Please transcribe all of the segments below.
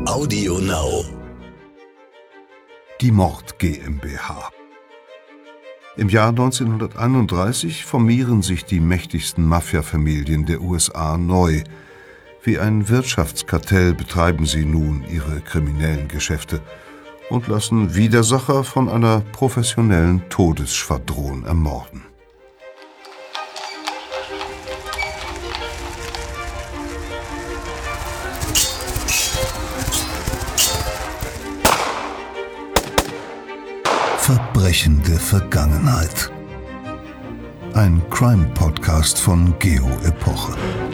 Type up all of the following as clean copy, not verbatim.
Audio Now. Die Mord GmbH. Im Jahr 1931 formieren sich die mächtigsten Mafia-Familien der USA neu. Wie ein Wirtschaftskartell betreiben sie nun ihre kriminellen Geschäfte und lassen Widersacher von einer professionellen Todesschwadron ermorden. Verbrechen der Vergangenheit. Ein Crime-Podcast von Geo Epoche.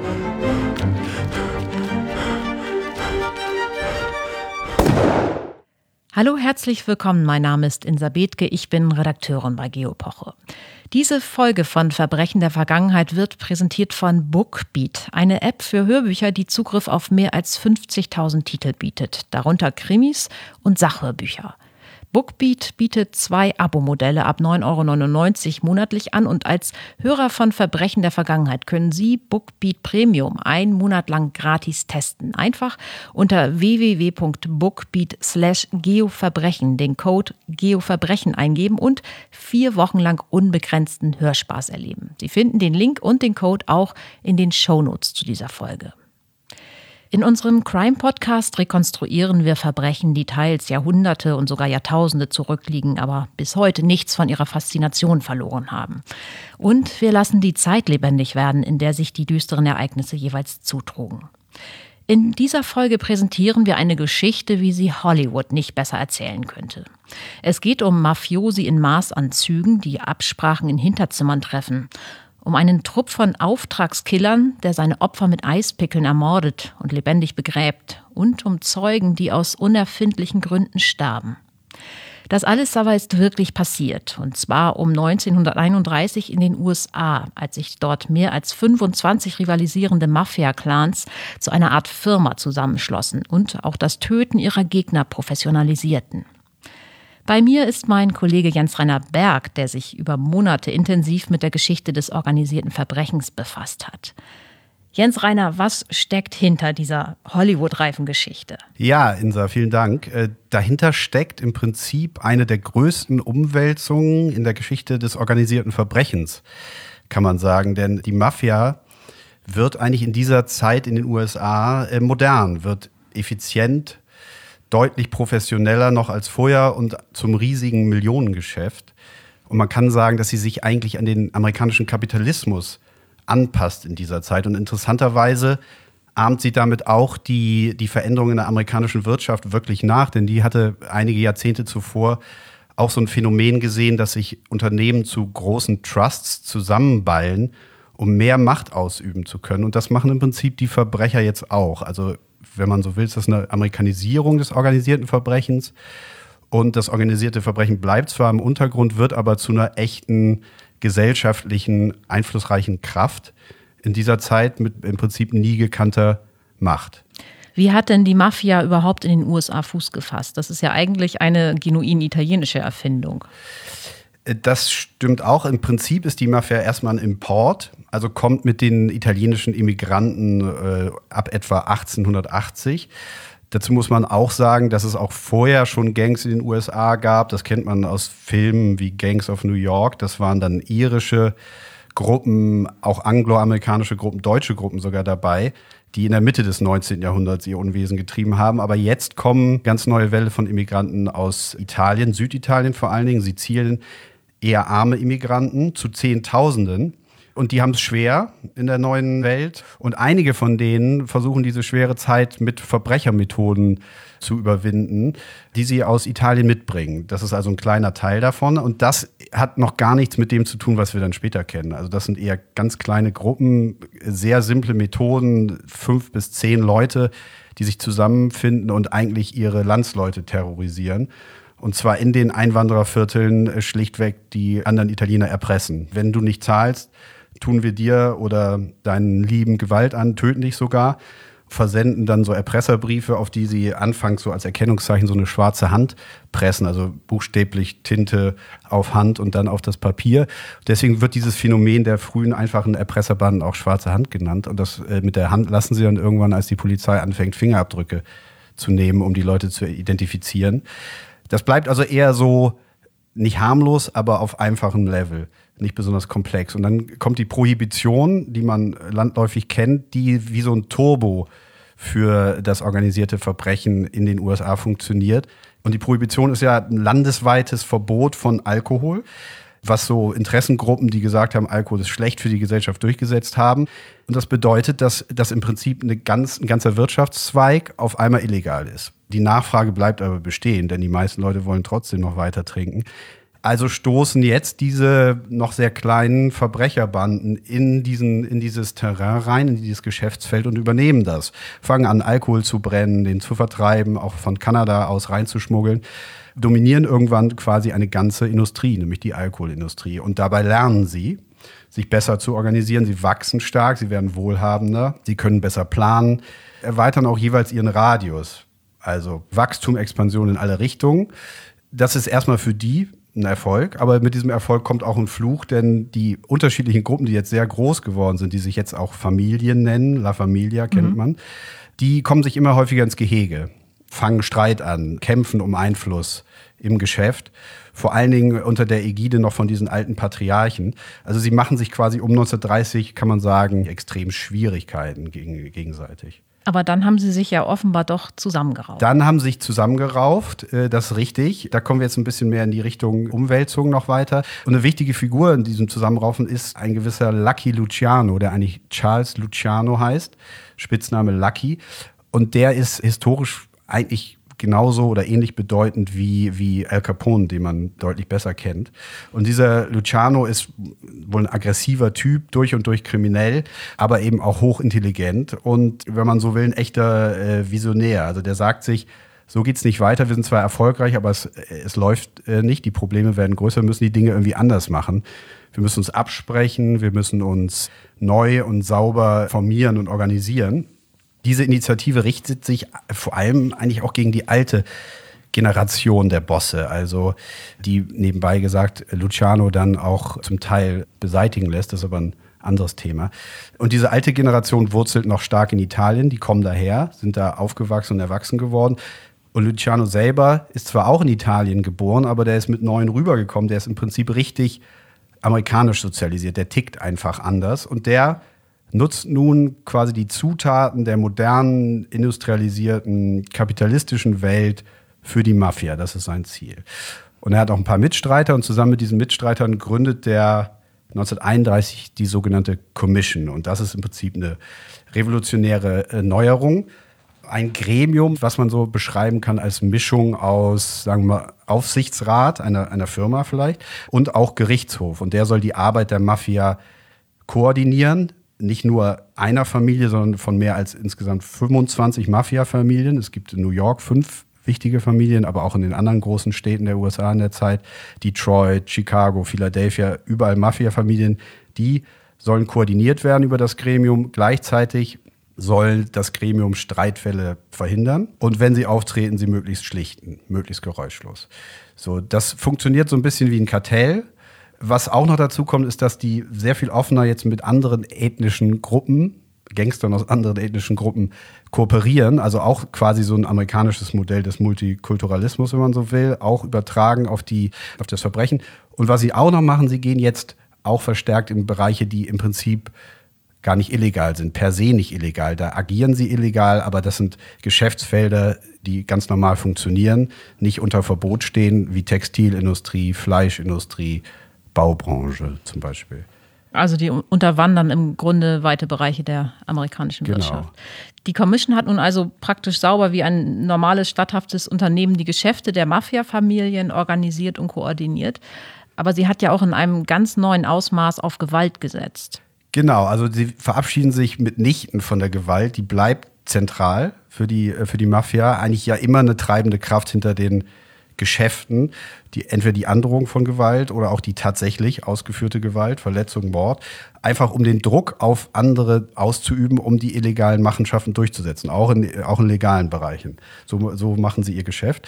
Hallo, herzlich willkommen. Mein Name ist Insa Bethke, ich bin Redakteurin bei Geo Epoche. Diese Folge von Verbrechen der Vergangenheit wird präsentiert von Bookbeat, eine App für Hörbücher, die Zugriff auf mehr als 50.000 Titel bietet, darunter Krimis und Sachhörbücher. Bookbeat bietet 2 Abo-Modelle ab 9,99 € monatlich an und als Hörer von Verbrechen der Vergangenheit können Sie Bookbeat Premium 1 Monat lang gratis testen. Einfach unter www.bookbeat/geoverbrechen den Code GEOVERBRECHEN eingeben und 4 Wochen lang unbegrenzten Hörspaß erleben. Sie finden den Link und den Code auch in den Shownotes zu dieser Folge. In unserem Crime-Podcast rekonstruieren wir Verbrechen, die teils Jahrhunderte und sogar Jahrtausende zurückliegen, aber bis heute nichts von ihrer Faszination verloren haben. Und wir lassen die Zeit lebendig werden, in der sich die düsteren Ereignisse jeweils zutrugen. In dieser Folge präsentieren wir eine Geschichte, wie sie Hollywood nicht besser erzählen könnte. Es geht um Mafiosi in Maßanzügen, die Absprachen in Hinterzimmern treffen. Um einen Trupp von Auftragskillern, der seine Opfer mit Eispickeln ermordet und lebendig begräbt. Und um Zeugen, die aus unerfindlichen Gründen starben. Das alles aber ist wirklich passiert. Und zwar um 1931 in den USA, als sich dort mehr als 25 rivalisierende Mafia-Clans zu einer Art Firma zusammenschlossen und auch das Töten ihrer Gegner professionalisierten. Bei mir ist mein Kollege Jens-Rainer Berg, der sich über Monate intensiv mit der Geschichte des organisierten Verbrechens befasst hat. Jens-Rainer, was steckt hinter dieser Hollywood-reifen Geschichte? Ja, Insa, vielen Dank. Dahinter steckt im Prinzip eine der größten Umwälzungen in der Geschichte des organisierten Verbrechens, kann man sagen. Denn die Mafia wird eigentlich in dieser Zeit in den USA modern, wird effizient, deutlich professioneller noch als vorher und zum riesigen Millionengeschäft. Und man kann sagen, dass sie sich eigentlich an den amerikanischen Kapitalismus anpasst in dieser Zeit. Und interessanterweise ahmt sie damit auch die Veränderungen in der amerikanischen Wirtschaft wirklich nach. Denn die hatte einige Jahrzehnte zuvor auch so ein Phänomen gesehen, dass sich Unternehmen zu großen Trusts zusammenballen, um mehr Macht ausüben zu können. Und das machen im Prinzip die Verbrecher jetzt auch. Also wenn man so will, ist das eine Amerikanisierung des organisierten Verbrechens. Und das organisierte Verbrechen bleibt zwar im Untergrund, wird aber zu einer echten gesellschaftlichen, einflussreichen Kraft in dieser Zeit mit im Prinzip nie gekannter Macht. Wie hat denn die Mafia überhaupt in den USA Fuß gefasst? Das ist ja eigentlich eine genuin italienische Erfindung. Das stimmt auch. Im Prinzip ist die Mafia erstmal ein Import, also kommt mit den italienischen Immigranten ab etwa 1880. Dazu muss man auch sagen, dass es auch vorher schon Gangs in den USA gab. Das kennt man aus Filmen wie Gangs of New York. Das waren dann irische Gruppen, auch angloamerikanische Gruppen, deutsche Gruppen sogar dabei, die in der Mitte des 19. Jahrhunderts ihr Unwesen getrieben haben. Aber jetzt kommen ganz neue Welle von Immigranten aus Italien, Süditalien vor allen Dingen, Sizilien, eher arme Immigranten zu Zehntausenden. Und die haben es schwer in der neuen Welt. Und einige von denen versuchen diese schwere Zeit mit Verbrechermethoden zu überwinden, die sie aus Italien mitbringen. Das ist also ein kleiner Teil davon. Und das hat noch gar nichts mit dem zu tun, was wir dann später kennen. Also das sind eher ganz kleine Gruppen, sehr simple Methoden, 5 bis 10 Leute, die sich zusammenfinden und eigentlich ihre Landsleute terrorisieren. Und zwar in den Einwanderervierteln schlichtweg die anderen Italiener erpressen. Wenn du nicht zahlst, tun wir dir oder deinen Lieben Gewalt an, töten dich sogar. versenden dann so Erpresserbriefe, auf die sie anfangs so als Erkennungszeichen so eine schwarze Hand pressen, also buchstäblich Tinte auf Hand und dann auf das Papier. Deswegen wird dieses Phänomen der frühen, einfachen Erpresserbanden auch schwarze Hand genannt. Und das mit der Hand lassen sie dann irgendwann, als die Polizei anfängt, Fingerabdrücke zu nehmen, um die Leute zu identifizieren. Das bleibt also eher so nicht harmlos, aber auf einfachem Level, nicht besonders komplex. Und dann kommt die Prohibition, die man landläufig kennt, die wie so ein Turbo für das organisierte Verbrechen in den USA funktioniert. Und die Prohibition ist ja ein landesweites Verbot von Alkohol, was so Interessengruppen, die gesagt haben, Alkohol ist schlecht für die Gesellschaft, durchgesetzt haben. Und das bedeutet, dass im Prinzip ein ganzer Wirtschaftszweig auf einmal illegal ist. Die Nachfrage bleibt aber bestehen, denn die meisten Leute wollen trotzdem noch weiter trinken. Also stoßen jetzt diese noch sehr kleinen Verbrecherbanden in dieses Terrain rein, in dieses Geschäftsfeld und übernehmen das. Fangen an, Alkohol zu brennen, den zu vertreiben, auch von Kanada aus reinzuschmuggeln. Dominieren irgendwann quasi eine ganze Industrie, nämlich die Alkoholindustrie. Und dabei lernen sie, sich besser zu organisieren. Sie wachsen stark, sie werden wohlhabender, sie können besser planen, erweitern auch jeweils ihren Radius. Also Wachstum, Expansion in alle Richtungen. Das ist erstmal für die ein Erfolg, aber mit diesem Erfolg kommt auch ein Fluch, denn die unterschiedlichen Gruppen, die jetzt sehr groß geworden sind, die sich jetzt auch Familien nennen, La Familia kennt man, die kommen sich immer häufiger ins Gehege, fangen Streit an, kämpfen um Einfluss im Geschäft, vor allen Dingen unter der Ägide noch von diesen alten Patriarchen. Also sie machen sich quasi um 1930, kann man sagen, extrem Schwierigkeiten gegenseitig. Aber dann haben sie sich ja offenbar doch zusammengerauft. Dann haben sie sich zusammengerauft, das ist richtig. Da kommen wir jetzt ein bisschen mehr in die Richtung Umwälzung noch weiter. Und eine wichtige Figur in diesem Zusammenraufen ist ein gewisser Lucky Luciano, der eigentlich Charles Luciano heißt, Spitzname Lucky. Und der ist historisch eigentlich genauso oder ähnlich bedeutend wie Al Capone, den man deutlich besser kennt. Und dieser Luciano ist wohl ein aggressiver Typ, durch und durch kriminell, aber eben auch hochintelligent und, wenn man so will, ein echter Visionär. Also der sagt sich, so geht's nicht weiter, wir sind zwar erfolgreich, aber es läuft nicht, die Probleme werden größer, wir müssen die Dinge irgendwie anders machen. Wir müssen uns absprechen, wir müssen uns neu und sauber formieren und organisieren. Diese Initiative richtet sich vor allem eigentlich auch gegen die alte Generation der Bosse, also die nebenbei gesagt Luciano dann auch zum Teil beseitigen lässt, das ist aber ein anderes Thema. Und diese alte Generation wurzelt noch stark in Italien, die kommen daher, sind da aufgewachsen und erwachsen geworden. Und Luciano selber ist zwar auch in Italien geboren, aber der ist mit 9 rübergekommen, der ist im Prinzip richtig amerikanisch sozialisiert, der tickt einfach anders und der nutzt nun quasi die Zutaten der modernen, industrialisierten, kapitalistischen Welt für die Mafia. Das ist sein Ziel. Und er hat auch ein paar Mitstreiter und zusammen mit diesen Mitstreitern gründet der 1931 die sogenannte Commission. Und das ist im Prinzip eine revolutionäre Neuerung. Ein Gremium, was man so beschreiben kann als Mischung aus, sagen wir mal, Aufsichtsrat einer Firma vielleicht und auch Gerichtshof. Und der soll die Arbeit der Mafia koordinieren. Nicht nur einer Familie, sondern von mehr als insgesamt 25 Mafia-Familien. Es gibt in New York 5 wichtige Familien, aber auch in den anderen großen Städten der USA in der Zeit. Detroit, Chicago, Philadelphia, überall Mafia-Familien. Die sollen koordiniert werden über das Gremium. Gleichzeitig soll das Gremium Streitfälle verhindern und wenn sie auftreten, sie möglichst schlichten, möglichst geräuschlos. So, das funktioniert so ein bisschen wie ein Kartell. Was auch noch dazu kommt, ist, dass die sehr viel offener jetzt mit anderen ethnischen Gruppen, Gangstern aus anderen ethnischen Gruppen, kooperieren. Also auch quasi so ein amerikanisches Modell des Multikulturalismus, wenn man so will, auch übertragen auf das Verbrechen. Und was sie auch noch machen, sie gehen jetzt auch verstärkt in Bereiche, die im Prinzip gar nicht illegal sind, per se nicht illegal. Da agieren sie illegal, aber das sind Geschäftsfelder, die ganz normal funktionieren, nicht unter Verbot stehen, wie Textilindustrie, Fleischindustrie, Baubranche zum Beispiel. Also die unterwandern im Grunde weite Bereiche der amerikanischen Wirtschaft. Die Commission hat nun also praktisch sauber wie ein normales, statthaftes Unternehmen die Geschäfte der Mafia-Familien organisiert und koordiniert. Aber sie hat ja auch in einem ganz neuen Ausmaß auf Gewalt gesetzt. Genau, also sie verabschieden sich mitnichten von der Gewalt. Die bleibt zentral für die Mafia. Eigentlich ja immer eine treibende Kraft hinter den Geschäften, die entweder die Androhung von Gewalt oder auch die tatsächlich ausgeführte Gewalt, Verletzung, Mord, einfach um den Druck auf andere auszuüben, um die illegalen Machenschaften durchzusetzen, auch in legalen Bereichen. So machen sie ihr Geschäft.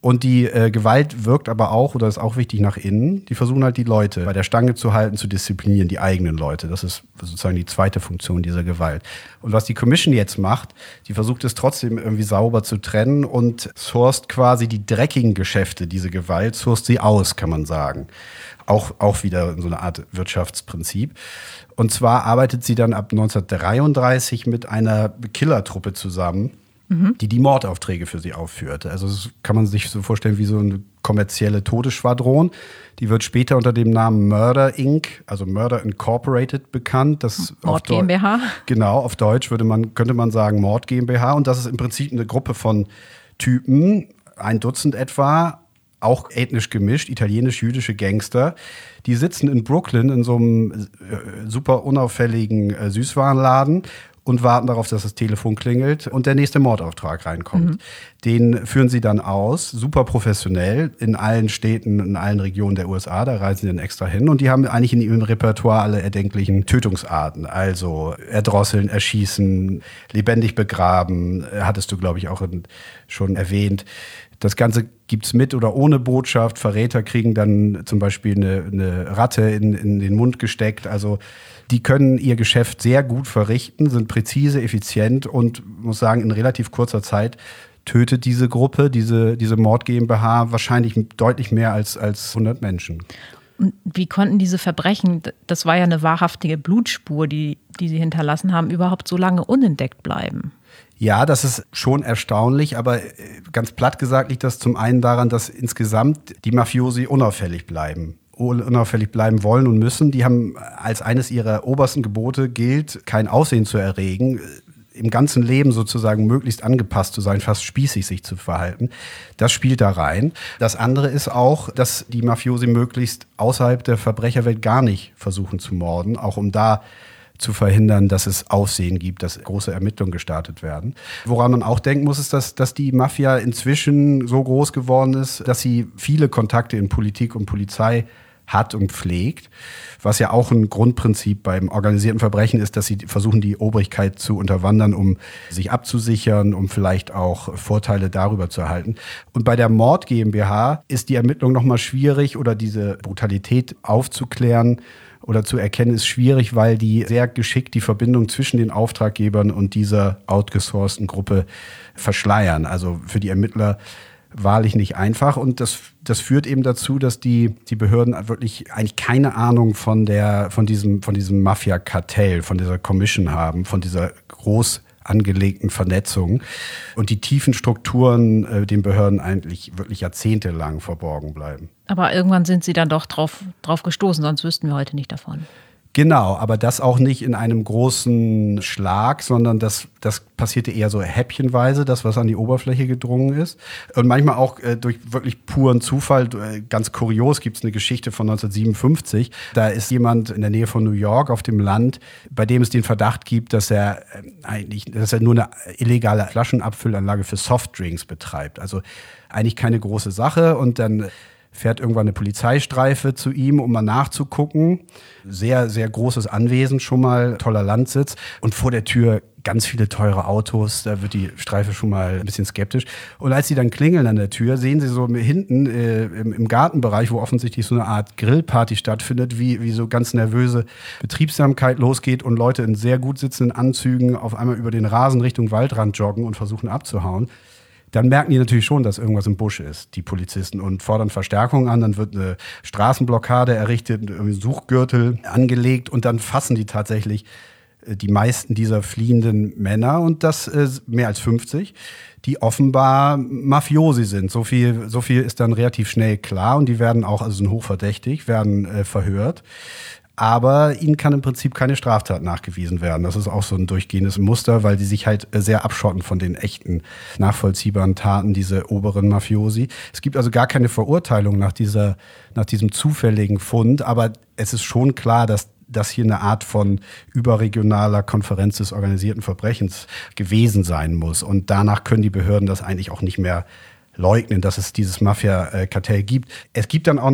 Und die Gewalt wirkt aber auch, oder ist auch wichtig, nach innen. Die versuchen halt die Leute bei der Stange zu halten, zu disziplinieren, die eigenen Leute. Das ist sozusagen die zweite Funktion dieser Gewalt. Und was die Commission jetzt macht, die versucht es trotzdem irgendwie sauber zu trennen und sourced quasi die dreckigen Geschäfte, diese Gewalt, sourced sie aus, kann man sagen. Auch wieder so eine Art Wirtschaftsprinzip. Und zwar arbeitet sie dann ab 1933 mit einer Killertruppe zusammen, die Mordaufträge für sie aufführte. Also das kann man sich so vorstellen wie so eine kommerzielle Todesschwadron. Die wird später unter dem Namen Murder Inc., also Murder Incorporated, bekannt. Das Mord GmbH. Genau, auf Deutsch könnte man sagen Mord GmbH. Und das ist im Prinzip eine Gruppe von Typen, 1 Dutzend etwa, auch ethnisch gemischt, italienisch-jüdische Gangster. Die sitzen in Brooklyn in so einem super unauffälligen Süßwarenladen und warten darauf, dass das Telefon klingelt und der nächste Mordauftrag reinkommt. Den führen sie dann aus, super professionell, in allen Städten, in allen Regionen der USA, da reisen sie dann extra hin und die haben eigentlich in ihrem Repertoire alle erdenklichen Tötungsarten, also erdrosseln, erschießen, lebendig begraben, hattest du, glaube ich, auch schon erwähnt. Das Ganze gibt's mit oder ohne Botschaft. Verräter kriegen dann zum Beispiel eine Ratte in den Mund gesteckt. Also die können ihr Geschäft sehr gut verrichten, sind präzise, effizient und muss sagen, in relativ kurzer Zeit tötet diese Gruppe, diese Mord GmbH wahrscheinlich deutlich mehr als 100 Menschen. Und wie konnten diese Verbrechen, das war ja eine wahrhaftige Blutspur, die sie hinterlassen haben, überhaupt so lange unentdeckt bleiben? Ja, das ist schon erstaunlich, aber ganz platt gesagt liegt das zum einen daran, dass insgesamt die Mafiosi unauffällig bleiben wollen und müssen. Die haben als eines ihrer obersten Gebote gilt, kein Aussehen zu erregen, im ganzen Leben sozusagen möglichst angepasst zu sein, fast spießig sich zu verhalten. Das spielt da rein. Das andere ist auch, dass die Mafiosi möglichst außerhalb der Verbrecherwelt gar nicht versuchen zu morden, auch um da zu verhindern, dass es Aufsehen gibt, dass große Ermittlungen gestartet werden. Woran man auch denken muss, ist, dass die Mafia inzwischen so groß geworden ist, dass sie viele Kontakte in Politik und Polizei hat und pflegt, was ja auch ein Grundprinzip beim organisierten Verbrechen ist, dass sie versuchen, die Obrigkeit zu unterwandern, um sich abzusichern, um vielleicht auch Vorteile darüber zu erhalten. Und bei der Mord GmbH ist die Ermittlung nochmal schwierig oder diese Brutalität aufzuklären oder zu erkennen ist schwierig, weil die sehr geschickt die Verbindung zwischen den Auftraggebern und dieser outgesourcten Gruppe verschleiern. Also für die Ermittler wahrlich nicht einfach. Und das führt eben dazu, dass die Behörden wirklich eigentlich keine Ahnung von diesem Mafia-Kartell, von dieser Commission haben, von dieser groß angelegten Vernetzung und die tiefen Strukturen den Behörden eigentlich wirklich jahrzehntelang verborgen bleiben. Aber irgendwann sind sie dann doch drauf gestoßen, sonst wüssten wir heute nicht davon. Genau, aber das auch nicht in einem großen Schlag, sondern das passierte eher so häppchenweise, das, was an die Oberfläche gedrungen ist. Und manchmal auch durch wirklich puren Zufall. Ganz kurios gibt es eine Geschichte von 1957. Da ist jemand in der Nähe von New York auf dem Land, bei dem es den Verdacht gibt, dass er nur eine illegale Flaschenabfüllanlage für Softdrinks betreibt. Also eigentlich keine große Sache. Und dann fährt irgendwann eine Polizeistreife zu ihm, um mal nachzugucken. Sehr, sehr großes Anwesen schon mal, toller Landsitz. Und vor der Tür ganz viele teure Autos. Da wird die Streife schon mal ein bisschen skeptisch. Und als sie dann klingeln an der Tür, sehen sie so hinten im Gartenbereich, wo offensichtlich so eine Art Grillparty stattfindet, wie so ganz nervöse Betriebsamkeit losgeht und Leute in sehr gut sitzenden Anzügen auf einmal über den Rasen Richtung Waldrand joggen und versuchen abzuhauen. Dann merken die natürlich schon, dass irgendwas im Busch ist, die Polizisten, und fordern Verstärkung an. Dann wird eine Straßenblockade errichtet, ein Suchgürtel angelegt und dann fassen die tatsächlich die meisten dieser fliehenden Männer, und das mehr als 50, die offenbar Mafiosi sind. So viel ist dann relativ schnell klar, und die werden auch, also sind hochverdächtig, werden verhört. Aber ihnen kann im Prinzip keine Straftat nachgewiesen werden. Das ist auch so ein durchgehendes Muster, weil die sich halt sehr abschotten von den echten, nachvollziehbaren Taten, diese oberen Mafiosi. Es gibt also gar keine Verurteilung nach diesem zufälligen Fund, aber es ist schon klar, dass das hier eine Art von überregionaler Konferenz des organisierten Verbrechens gewesen sein muss. Und danach können die Behörden das eigentlich auch nicht mehr leugnen, dass es dieses Mafia-Kartell gibt. Es gibt dann auch noch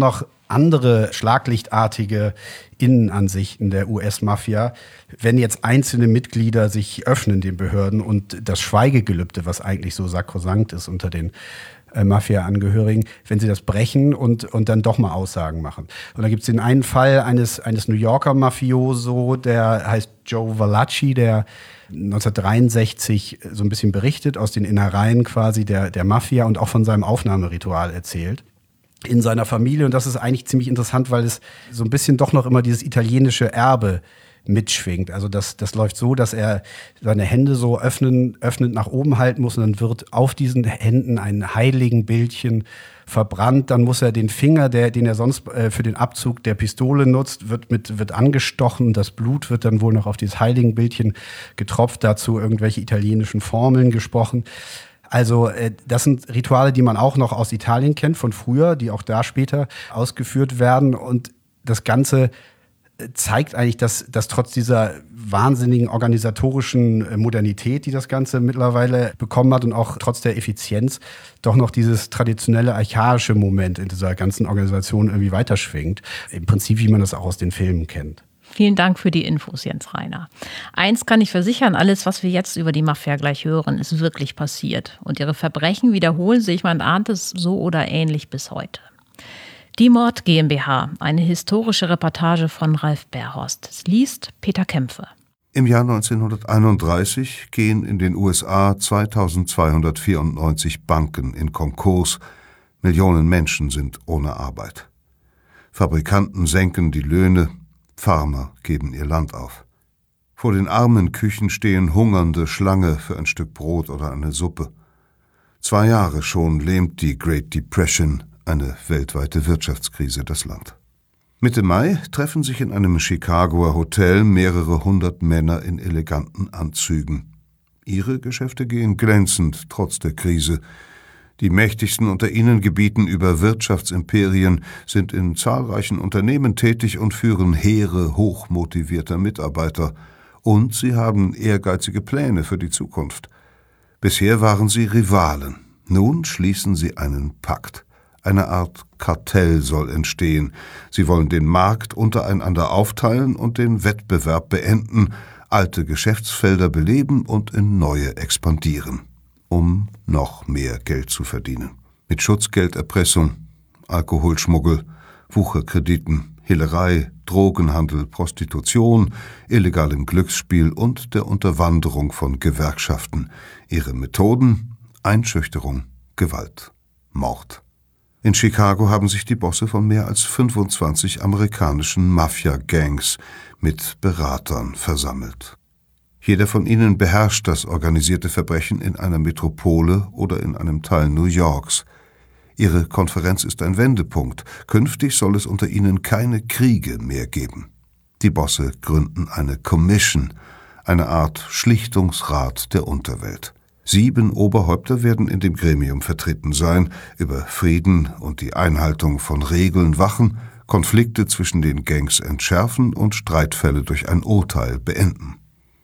andere schlaglichtartige Innenansichten der US-Mafia, wenn jetzt einzelne Mitglieder sich öffnen den Behörden und das Schweigegelübde, was eigentlich so sakrosankt ist unter den Mafia-Angehörigen, wenn sie das brechen und dann doch mal Aussagen machen. Und da gibt es den einen Fall eines New Yorker Mafioso, der heißt Joe Valachi, der 1963 so ein bisschen berichtet aus den Innereien quasi der Mafia und auch von seinem Aufnahmeritual erzählt in seiner Familie. Und das ist eigentlich ziemlich interessant, weil es so ein bisschen doch noch immer dieses italienische Erbe mitschwingt. Also das läuft so, dass er seine Hände so öffnend nach oben halten muss und dann wird auf diesen Händen ein Heiligenbildchen verbrannt. Dann muss er den Finger, den er sonst für den Abzug der Pistole nutzt, wird angestochen. Das Blut wird dann wohl noch auf dieses Heiligenbildchen getropft, dazu irgendwelche italienischen Formeln gesprochen. Also das sind Rituale, die man auch noch aus Italien kennt, von früher, die auch da später ausgeführt werden. Und das Ganze zeigt eigentlich, dass trotz dieser wahnsinnigen organisatorischen Modernität, die das Ganze mittlerweile bekommen hat und auch trotz der Effizienz, doch noch dieses traditionelle archaische Moment in dieser ganzen Organisation irgendwie weiterschwingt. Im Prinzip, wie man das auch aus den Filmen kennt. Vielen Dank für die Infos, Jens Reiner. Eins kann ich versichern, alles, was wir jetzt über die Mafia gleich hören, ist wirklich passiert. Und ihre Verbrechen wiederholen sich, man ahnt es so oder ähnlich bis heute. Die Mord GmbH, eine historische Reportage von Ralf Berhorst. Es liest Peter Kämpfe. Im Jahr 1931 gehen in den USA 2294 Banken in Konkurs. Millionen Menschen sind ohne Arbeit. Fabrikanten senken die Löhne, Farmer geben ihr Land auf. Vor den armen Küchen stehen Hungernde Schlange für ein Stück Brot oder eine Suppe. 2 Jahre schon lähmt die Great Depression, eine weltweite Wirtschaftskrise, das Land. Mitte Mai treffen sich in einem Chicagoer Hotel mehrere 100 Männer in eleganten Anzügen. Ihre Geschäfte gehen glänzend, trotz der Krise. Die Mächtigsten unter ihnen gebieten über Wirtschaftsimperien, sind in zahlreichen Unternehmen tätig und führen Heere hochmotivierter Mitarbeiter. Und sie haben ehrgeizige Pläne für die Zukunft. Bisher waren sie Rivalen. Nun schließen sie einen Pakt. Eine Art Kartell soll entstehen. Sie wollen den Markt untereinander aufteilen und den Wettbewerb beenden, alte Geschäftsfelder beleben und in neue expandieren, um noch mehr Geld zu verdienen. Mit Schutzgelderpressung, Alkoholschmuggel, Wucherkrediten, Hehlerei, Drogenhandel, Prostitution, illegalem Glücksspiel und der Unterwanderung von Gewerkschaften. Ihre Methoden: Einschüchterung, Gewalt, Mord. In Chicago haben sich die Bosse von mehr als 25 amerikanischen Mafia-Gangs mit Beratern versammelt. Jeder von ihnen beherrscht das organisierte Verbrechen in einer Metropole oder in einem Teil New Yorks. Ihre Konferenz ist ein Wendepunkt. Künftig soll es unter ihnen keine Kriege mehr geben. Die Bosse gründen eine Commission, eine Art Schlichtungsrat der Unterwelt. 7 Oberhäupter werden in dem Gremium vertreten sein, über Frieden und die Einhaltung von Regeln wachen, Konflikte zwischen den Gangs entschärfen und Streitfälle durch ein Urteil beenden.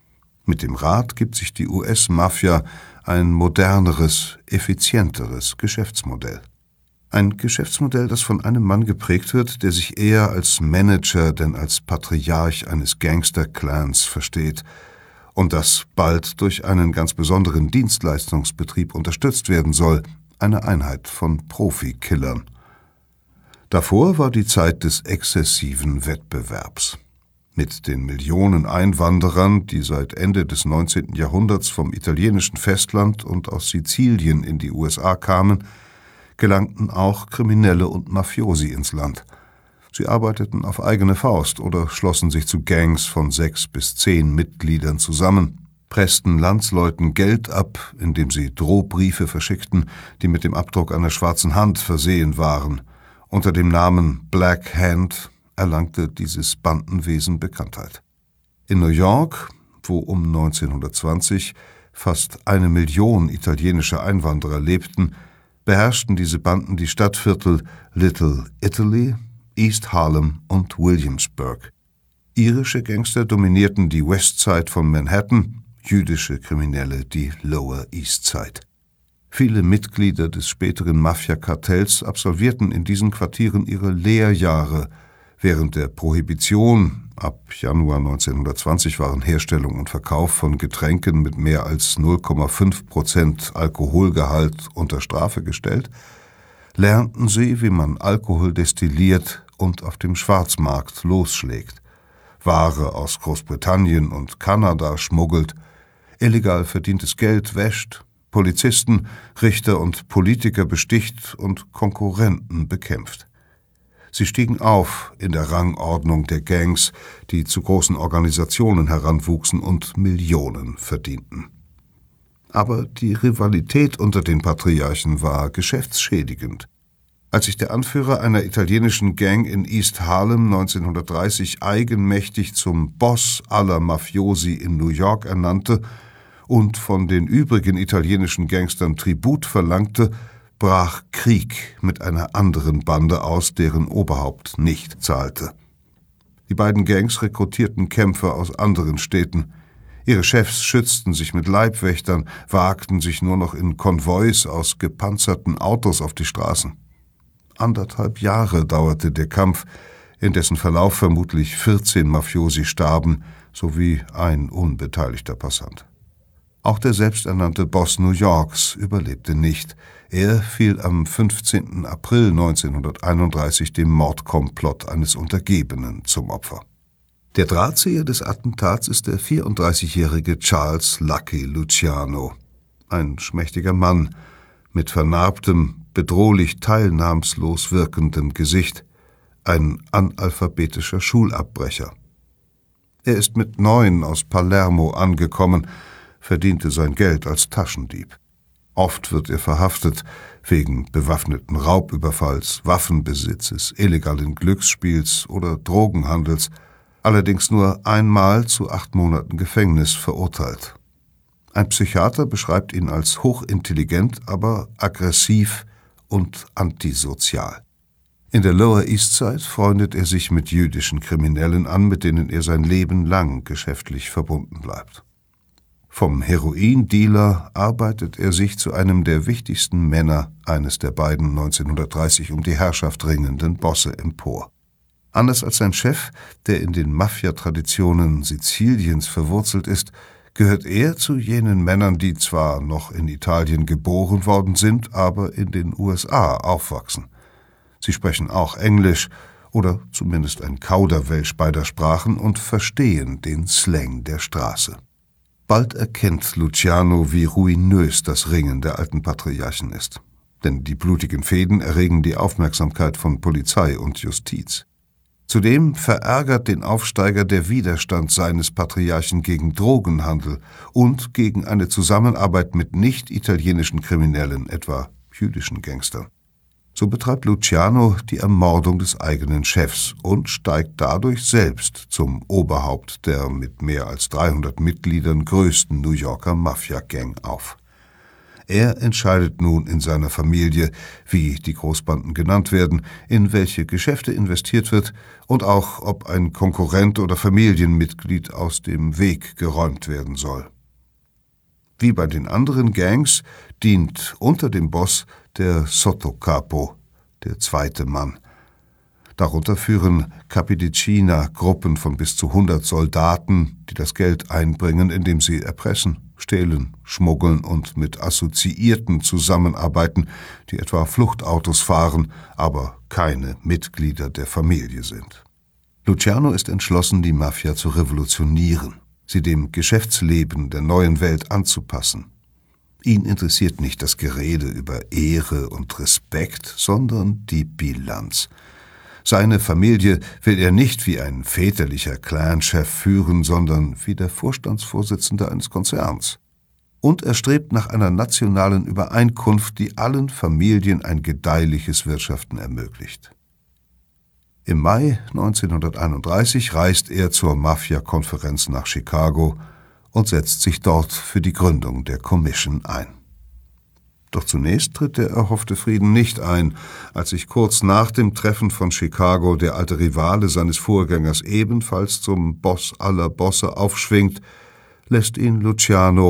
Mit dem Rat gibt sich die US-Mafia ein moderneres, effizienteres Geschäftsmodell. Ein Geschäftsmodell, das von einem Mann geprägt wird, der sich eher als Manager denn als Patriarch eines Gangster-Clans versteht und das bald durch einen ganz besonderen Dienstleistungsbetrieb unterstützt werden soll, eine Einheit von Profikillern. Davor war die Zeit des exzessiven Wettbewerbs. Mit den Millionen Einwanderern, die seit Ende des 19. Jahrhunderts vom italienischen Festland und aus Sizilien in die USA kamen, gelangten auch Kriminelle und Mafiosi ins Land. Sie arbeiteten auf eigene Faust oder schlossen sich zu Gangs von 6 bis 10 Mitgliedern zusammen, pressten Landsleuten Geld ab, indem sie Drohbriefe verschickten, die mit dem Abdruck einer schwarzen Hand versehen waren. Unter dem Namen Black Hand erlangte dieses Bandenwesen Bekanntheit. In New York, wo um 1920 fast 1 Million italienische Einwanderer lebten, beherrschten diese Banden die Stadtviertel Little Italy, East Harlem und Williamsburg. Irische Gangster dominierten die Westside von Manhattan, jüdische Kriminelle die Lower East Side. Viele Mitglieder des späteren Mafia-Kartells absolvierten in diesen Quartieren ihre Lehrjahre. Während der Prohibition, ab Januar 1920 waren Herstellung und Verkauf von Getränken mit mehr als 0,5% Alkoholgehalt unter Strafe gestellt, lernten sie, wie man Alkohol destilliert und auf dem Schwarzmarkt losschlägt, Ware aus Großbritannien und Kanada schmuggelt, illegal verdientes Geld wäscht, Polizisten, Richter und Politiker besticht und Konkurrenten bekämpft. Sie stiegen auf in der Rangordnung der Gangs, die zu großen Organisationen heranwuchsen und Millionen verdienten. Aber die Rivalität unter den Patriarchen war geschäftsschädigend. Als sich der Anführer einer italienischen Gang in East Harlem 1930 eigenmächtig zum Boss aller Mafiosi in New York ernannte und von den übrigen italienischen Gangstern Tribut verlangte, brach Krieg mit einer anderen Bande aus, deren Oberhaupt nicht zahlte. Die beiden Gangs rekrutierten Kämpfer aus anderen Städten. Ihre Chefs schützten sich mit Leibwächtern, wagten sich nur noch in Konvois aus gepanzerten Autos auf die Straßen. 1,5 Jahre dauerte der Kampf, in dessen Verlauf vermutlich 14 Mafiosi starben, sowie ein unbeteiligter Passant. Auch der selbsternannte Boss New Yorks überlebte nicht. Er fiel am 15. April 1931 dem Mordkomplott eines Untergebenen zum Opfer. Der Drahtzieher des Attentats ist der 34-jährige Charles Lucky Luciano, ein schmächtiger Mann mit vernarbtem, bedrohlich teilnahmslos wirkendem Gesicht, ein analphabetischer Schulabbrecher. Er ist mit 9 aus Palermo angekommen, verdiente sein Geld als Taschendieb. Oft wird er verhaftet wegen bewaffneten Raubüberfalls, Waffenbesitzes, illegalen Glücksspiels oder Drogenhandels, allerdings nur einmal zu 8 Monaten Gefängnis verurteilt. Ein Psychiater beschreibt ihn als hochintelligent, aber aggressiv und antisozial. In der Lower East Side freundet er sich mit jüdischen Kriminellen an, mit denen er sein Leben lang geschäftlich verbunden bleibt. Vom Heroindealer arbeitet er sich zu einem der wichtigsten Männer eines der beiden 1930 um die Herrschaft ringenden Bosse empor. Anders als sein Chef, der in den Mafia-Traditionen Siziliens verwurzelt ist, gehört er zu jenen Männern, die zwar noch in Italien geboren worden sind, aber in den USA aufwachsen. Sie sprechen auch Englisch oder zumindest ein Kauderwelsch beider Sprachen und verstehen den Slang der Straße. Bald erkennt Luciano, wie ruinös das Ringen der alten Patriarchen ist. Denn die blutigen Fehden erregen die Aufmerksamkeit von Polizei und Justiz. Zudem verärgert den Aufsteiger der Widerstand seines Patriarchen gegen Drogenhandel und gegen eine Zusammenarbeit mit nicht-italienischen Kriminellen, etwa jüdischen Gangstern. So betreibt Luciano die Ermordung des eigenen Chefs und steigt dadurch selbst zum Oberhaupt der mit mehr als 300 Mitgliedern größten New Yorker Mafia-Gang auf. Er entscheidet nun in seiner Familie, wie die Großbanden genannt werden, in welche Geschäfte investiert wird und auch, ob ein Konkurrent oder Familienmitglied aus dem Weg geräumt werden soll. Wie bei den anderen Gangs dient unter dem Boss der Sottocapo, der zweite Mann. Darunter führen Capidicina Gruppen von bis zu 100 Soldaten, die das Geld einbringen, indem sie erpressen, stehlen, schmuggeln und mit Assoziierten zusammenarbeiten, die etwa Fluchtautos fahren, aber keine Mitglieder der Familie sind. Luciano ist entschlossen, die Mafia zu revolutionieren, sie dem Geschäftsleben der neuen Welt anzupassen. Ihn interessiert nicht das Gerede über Ehre und Respekt, sondern die Bilanz. Seine Familie will er nicht wie ein väterlicher Clanchef führen, sondern wie der Vorstandsvorsitzende eines Konzerns. Und er strebt nach einer nationalen Übereinkunft, die allen Familien ein gedeihliches Wirtschaften ermöglicht. Im Mai 1931 reist er zur Mafia-Konferenz nach Chicago und setzt sich dort für die Gründung der Commission ein. Doch zunächst tritt der erhoffte Frieden nicht ein. Als sich kurz nach dem Treffen von Chicago der alte Rivale seines Vorgängers ebenfalls zum Boss aller Bosse aufschwingt, lässt ihn Luciano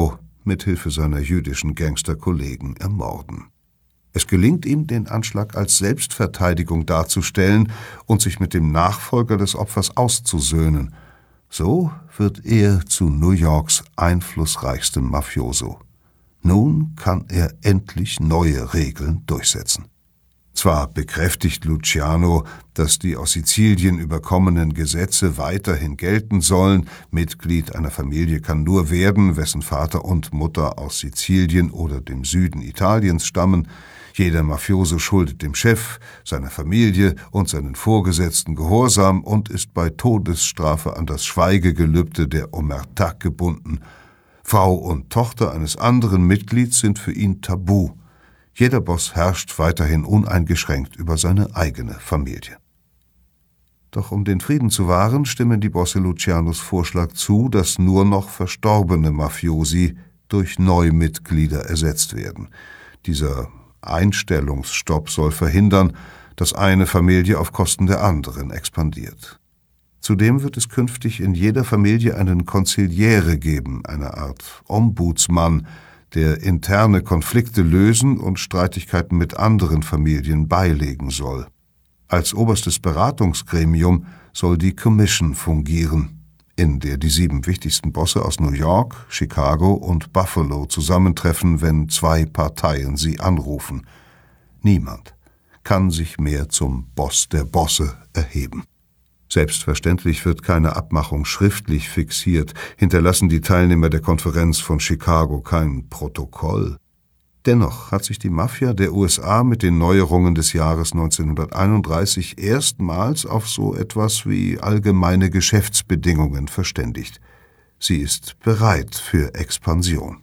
mithilfe seiner jüdischen Gangsterkollegen ermorden. Es gelingt ihm, den Anschlag als Selbstverteidigung darzustellen und sich mit dem Nachfolger des Opfers auszusöhnen. So wird er zu New Yorks einflussreichstem Mafioso. Nun kann er endlich neue Regeln durchsetzen. Zwar bekräftigt Luciano, dass die aus Sizilien überkommenen Gesetze weiterhin gelten sollen. Mitglied einer Familie kann nur werden, wessen Vater und Mutter aus Sizilien oder dem Süden Italiens stammen. Jeder Mafioso schuldet dem Chef, seiner Familie und seinen Vorgesetzten Gehorsam und ist bei Todesstrafe an das Schweigegelübde der Omertà gebunden. Frau und Tochter eines anderen Mitglieds sind für ihn tabu. Jeder Boss herrscht weiterhin uneingeschränkt über seine eigene Familie. Doch um den Frieden zu wahren, stimmen die Bosse Lucianos Vorschlag zu, dass nur noch verstorbene Mafiosi durch Neumitglieder ersetzt werden. Dieser Einstellungsstopp soll verhindern, dass eine Familie auf Kosten der anderen expandiert. Zudem wird es künftig in jeder Familie einen Consigliere geben, eine Art Ombudsmann, der interne Konflikte lösen und Streitigkeiten mit anderen Familien beilegen soll. Als oberstes Beratungsgremium soll die Commission fungieren, in der die 7 wichtigsten Bosse aus New York, Chicago und Buffalo zusammentreffen, wenn 2 Parteien sie anrufen. Niemand kann sich mehr zum Boss der Bosse erheben. Selbstverständlich wird keine Abmachung schriftlich fixiert, hinterlassen die Teilnehmer der Konferenz von Chicago kein Protokoll. Dennoch hat sich die Mafia der USA mit den Neuerungen des Jahres 1931 erstmals auf so etwas wie allgemeine Geschäftsbedingungen verständigt. Sie ist bereit für Expansion.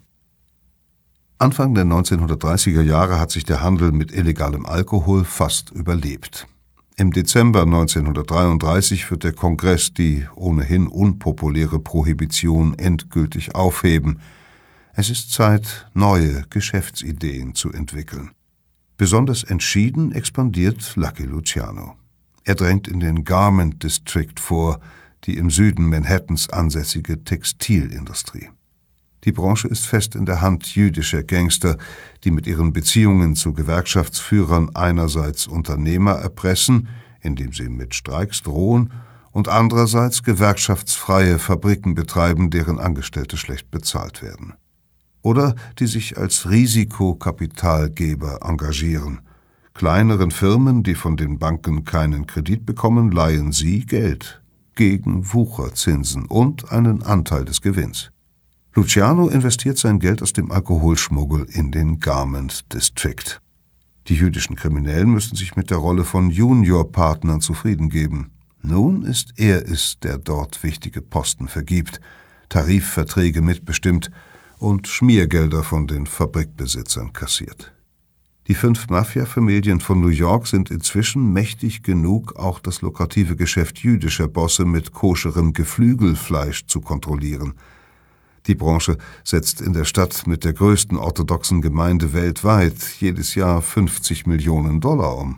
Anfang der 1930er Jahre hat sich der Handel mit illegalem Alkohol fast überlebt. Im Dezember 1933 wird der Kongress die ohnehin unpopuläre Prohibition endgültig aufheben. Es ist Zeit, neue Geschäftsideen zu entwickeln. Besonders entschieden expandiert Lucky Luciano. Er drängt in den Garment District vor, die im Süden Manhattans ansässige Textilindustrie. Die Branche ist fest in der Hand jüdischer Gangster, die mit ihren Beziehungen zu Gewerkschaftsführern einerseits Unternehmer erpressen, indem sie mit Streiks drohen, und andererseits gewerkschaftsfreie Fabriken betreiben, deren Angestellte schlecht bezahlt werden. Oder die sich als Risikokapitalgeber engagieren. Kleineren Firmen, die von den Banken keinen Kredit bekommen, leihen sie Geld gegen Wucherzinsen und einen Anteil des Gewinns. Luciano investiert sein Geld aus dem Alkoholschmuggel in den Garment District. Die jüdischen Kriminellen müssen sich mit der Rolle von Juniorpartnern zufrieden geben. Nun ist er es, der dort wichtige Posten vergibt, Tarifverträge mitbestimmt und Schmiergelder von den Fabrikbesitzern kassiert. Die 5 Mafia-Familien von New York sind inzwischen mächtig genug, auch das lukrative Geschäft jüdischer Bosse mit koscherem Geflügelfleisch zu kontrollieren. Die Branche setzt in der Stadt mit der größten orthodoxen Gemeinde weltweit jedes Jahr $50 Millionen um.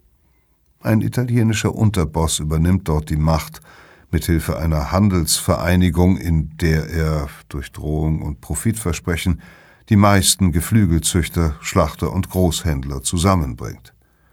Ein italienischer Unterboss übernimmt dort die Macht, mithilfe einer Handelsvereinigung, in der er durch Drohung und Profitversprechen die meisten Geflügelzüchter, Schlachter und Großhändler zusammenbringt.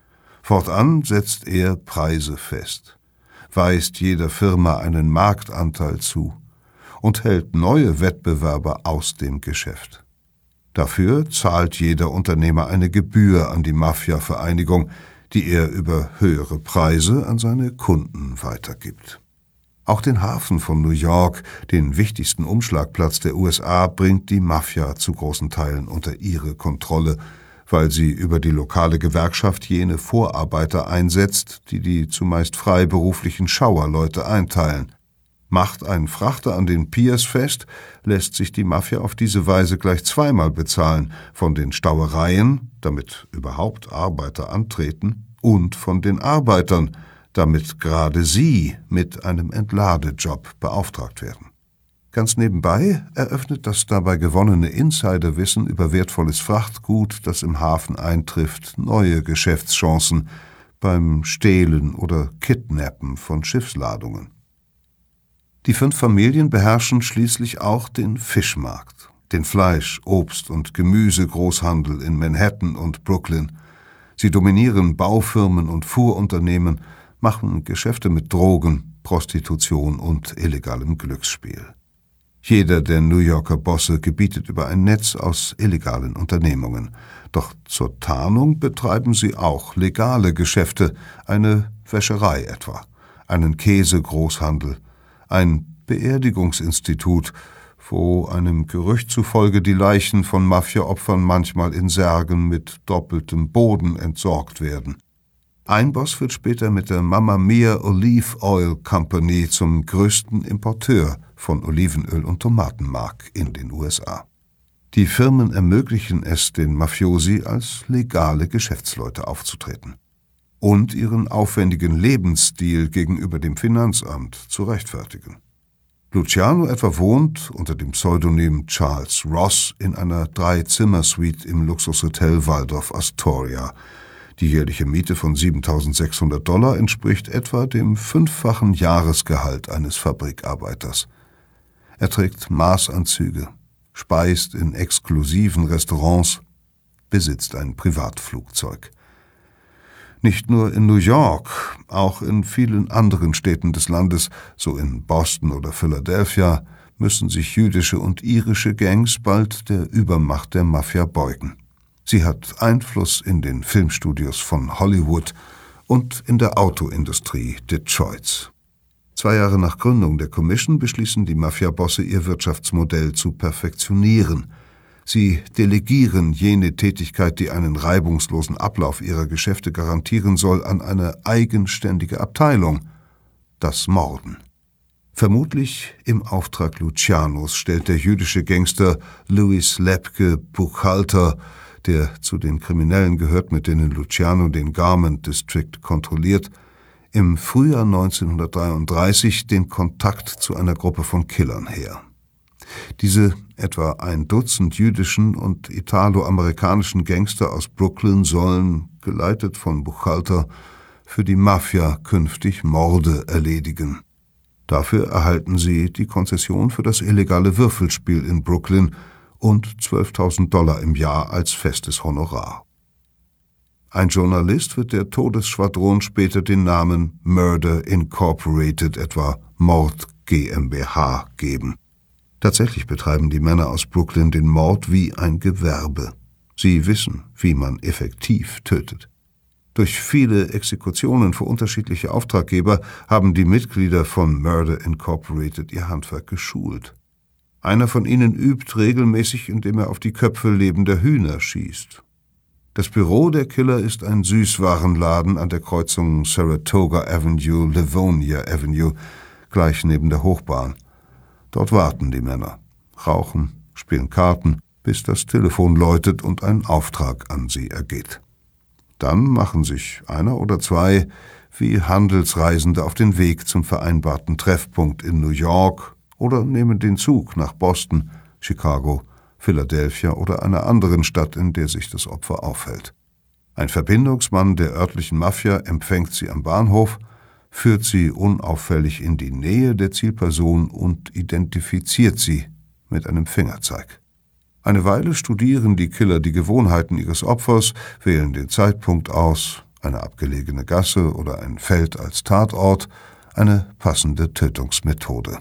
Fortan setzt er Preise fest, weist jeder Firma einen Marktanteil zu und hält neue Wettbewerber aus dem Geschäft. Dafür zahlt jeder Unternehmer eine Gebühr an die Mafia-Vereinigung, die er über höhere Preise an seine Kunden weitergibt. Auch den Hafen von New York, den wichtigsten Umschlagplatz der USA, bringt die Mafia zu großen Teilen unter ihre Kontrolle, weil sie über die lokale Gewerkschaft jene Vorarbeiter einsetzt, die zumeist freiberuflichen Schauerleute einteilen. Macht ein Frachter an den Piers fest, lässt sich die Mafia auf diese Weise gleich zweimal bezahlen, von den Stauereien, damit überhaupt Arbeiter antreten, und von den Arbeitern, damit gerade sie mit einem Entladejob beauftragt werden. Ganz nebenbei eröffnet das dabei gewonnene Insiderwissen über wertvolles Frachtgut, das im Hafen eintrifft, neue Geschäftschancen beim Stehlen oder Kidnappen von Schiffsladungen. Die 5 Familien beherrschen schließlich auch den Fischmarkt. den Fleisch-, Obst- und Gemüsegroßhandel in Manhattan und Brooklyn. Sie dominieren Baufirmen und Fuhrunternehmen, machen Geschäfte mit Drogen, Prostitution und illegalem Glücksspiel. Jeder der New Yorker Bosse gebietet über ein Netz aus illegalen Unternehmungen. Doch zur Tarnung betreiben sie auch legale Geschäfte, eine Wäscherei etwa, einen Käsegroßhandel, ein Beerdigungsinstitut, wo einem Gerücht zufolge die Leichen von Mafia-Opfern manchmal in Särgen mit doppeltem Boden entsorgt werden. Ein Boss wird später mit der Mamma Mia Olive Oil Company zum größten Importeur von Olivenöl und Tomatenmark in den USA. Die Firmen ermöglichen es den Mafiosi, als legale Geschäftsleute aufzutreten und ihren aufwendigen Lebensstil gegenüber dem Finanzamt zu rechtfertigen. Luciano etwa wohnt unter dem Pseudonym Charles Ross in einer 3-Zimmer-Suite im Luxushotel Waldorf Astoria. Die jährliche Miete von $7.600 entspricht etwa dem 5-fachen Jahresgehalt eines Fabrikarbeiters. Er trägt Maßanzüge, speist in exklusiven Restaurants, besitzt ein Privatflugzeug. Nicht nur in New York, auch in vielen anderen Städten des Landes, so in Boston oder Philadelphia, müssen sich jüdische und irische Gangs bald der Übermacht der Mafia beugen. Sie hat Einfluss in den Filmstudios von Hollywood und in der Autoindustrie Detroits. 2 Jahre nach Gründung der Commission beschließen die Mafia-Bosse, ihr Wirtschaftsmodell zu perfektionieren. Sie delegieren jene Tätigkeit, die einen reibungslosen Ablauf ihrer Geschäfte garantieren soll, an eine eigenständige Abteilung: das Morden. Vermutlich im Auftrag Lucianos stellt der jüdische Gangster Louis Lepke Buchalter, der zu den Kriminellen gehört, mit denen Luciano den Garment District kontrolliert, im Frühjahr 1933 den Kontakt zu einer Gruppe von Killern her. Diese etwa 1 Dutzend jüdischen und italo-amerikanischen Gangster aus Brooklyn sollen, geleitet von Buchalter, für die Mafia künftig Morde erledigen. Dafür erhalten sie die Konzession für das illegale Würfelspiel in Brooklyn und $12.000 im Jahr als festes Honorar. Ein Journalist wird der Todesschwadron später den Namen Murder Incorporated, etwa Mord GmbH, geben. Tatsächlich betreiben die Männer aus Brooklyn den Mord wie ein Gewerbe. Sie wissen, wie man effektiv tötet. Durch viele Exekutionen für unterschiedliche Auftraggeber haben die Mitglieder von Murder Incorporated ihr Handwerk geschult. Einer von ihnen übt regelmäßig, indem er auf die Köpfe lebender Hühner schießt. Das Büro der Killer ist ein Süßwarenladen an der Kreuzung Saratoga Avenue, Livonia Avenue, gleich neben der Hochbahn. Dort warten die Männer, rauchen, spielen Karten, bis das Telefon läutet und ein Auftrag an sie ergeht. Dann machen sich einer oder 2 wie Handelsreisende auf den Weg zum vereinbarten Treffpunkt in New York oder nehmen den Zug nach Boston, Chicago, Philadelphia oder einer anderen Stadt, in der sich das Opfer aufhält. Ein Verbindungsmann der örtlichen Mafia empfängt sie am Bahnhof, führt sie unauffällig in die Nähe der Zielperson und identifiziert sie mit einem Fingerzeig. Eine Weile studieren die Killer die Gewohnheiten ihres Opfers, wählen den Zeitpunkt aus, eine abgelegene Gasse oder ein Feld als Tatort, eine passende Tötungsmethode.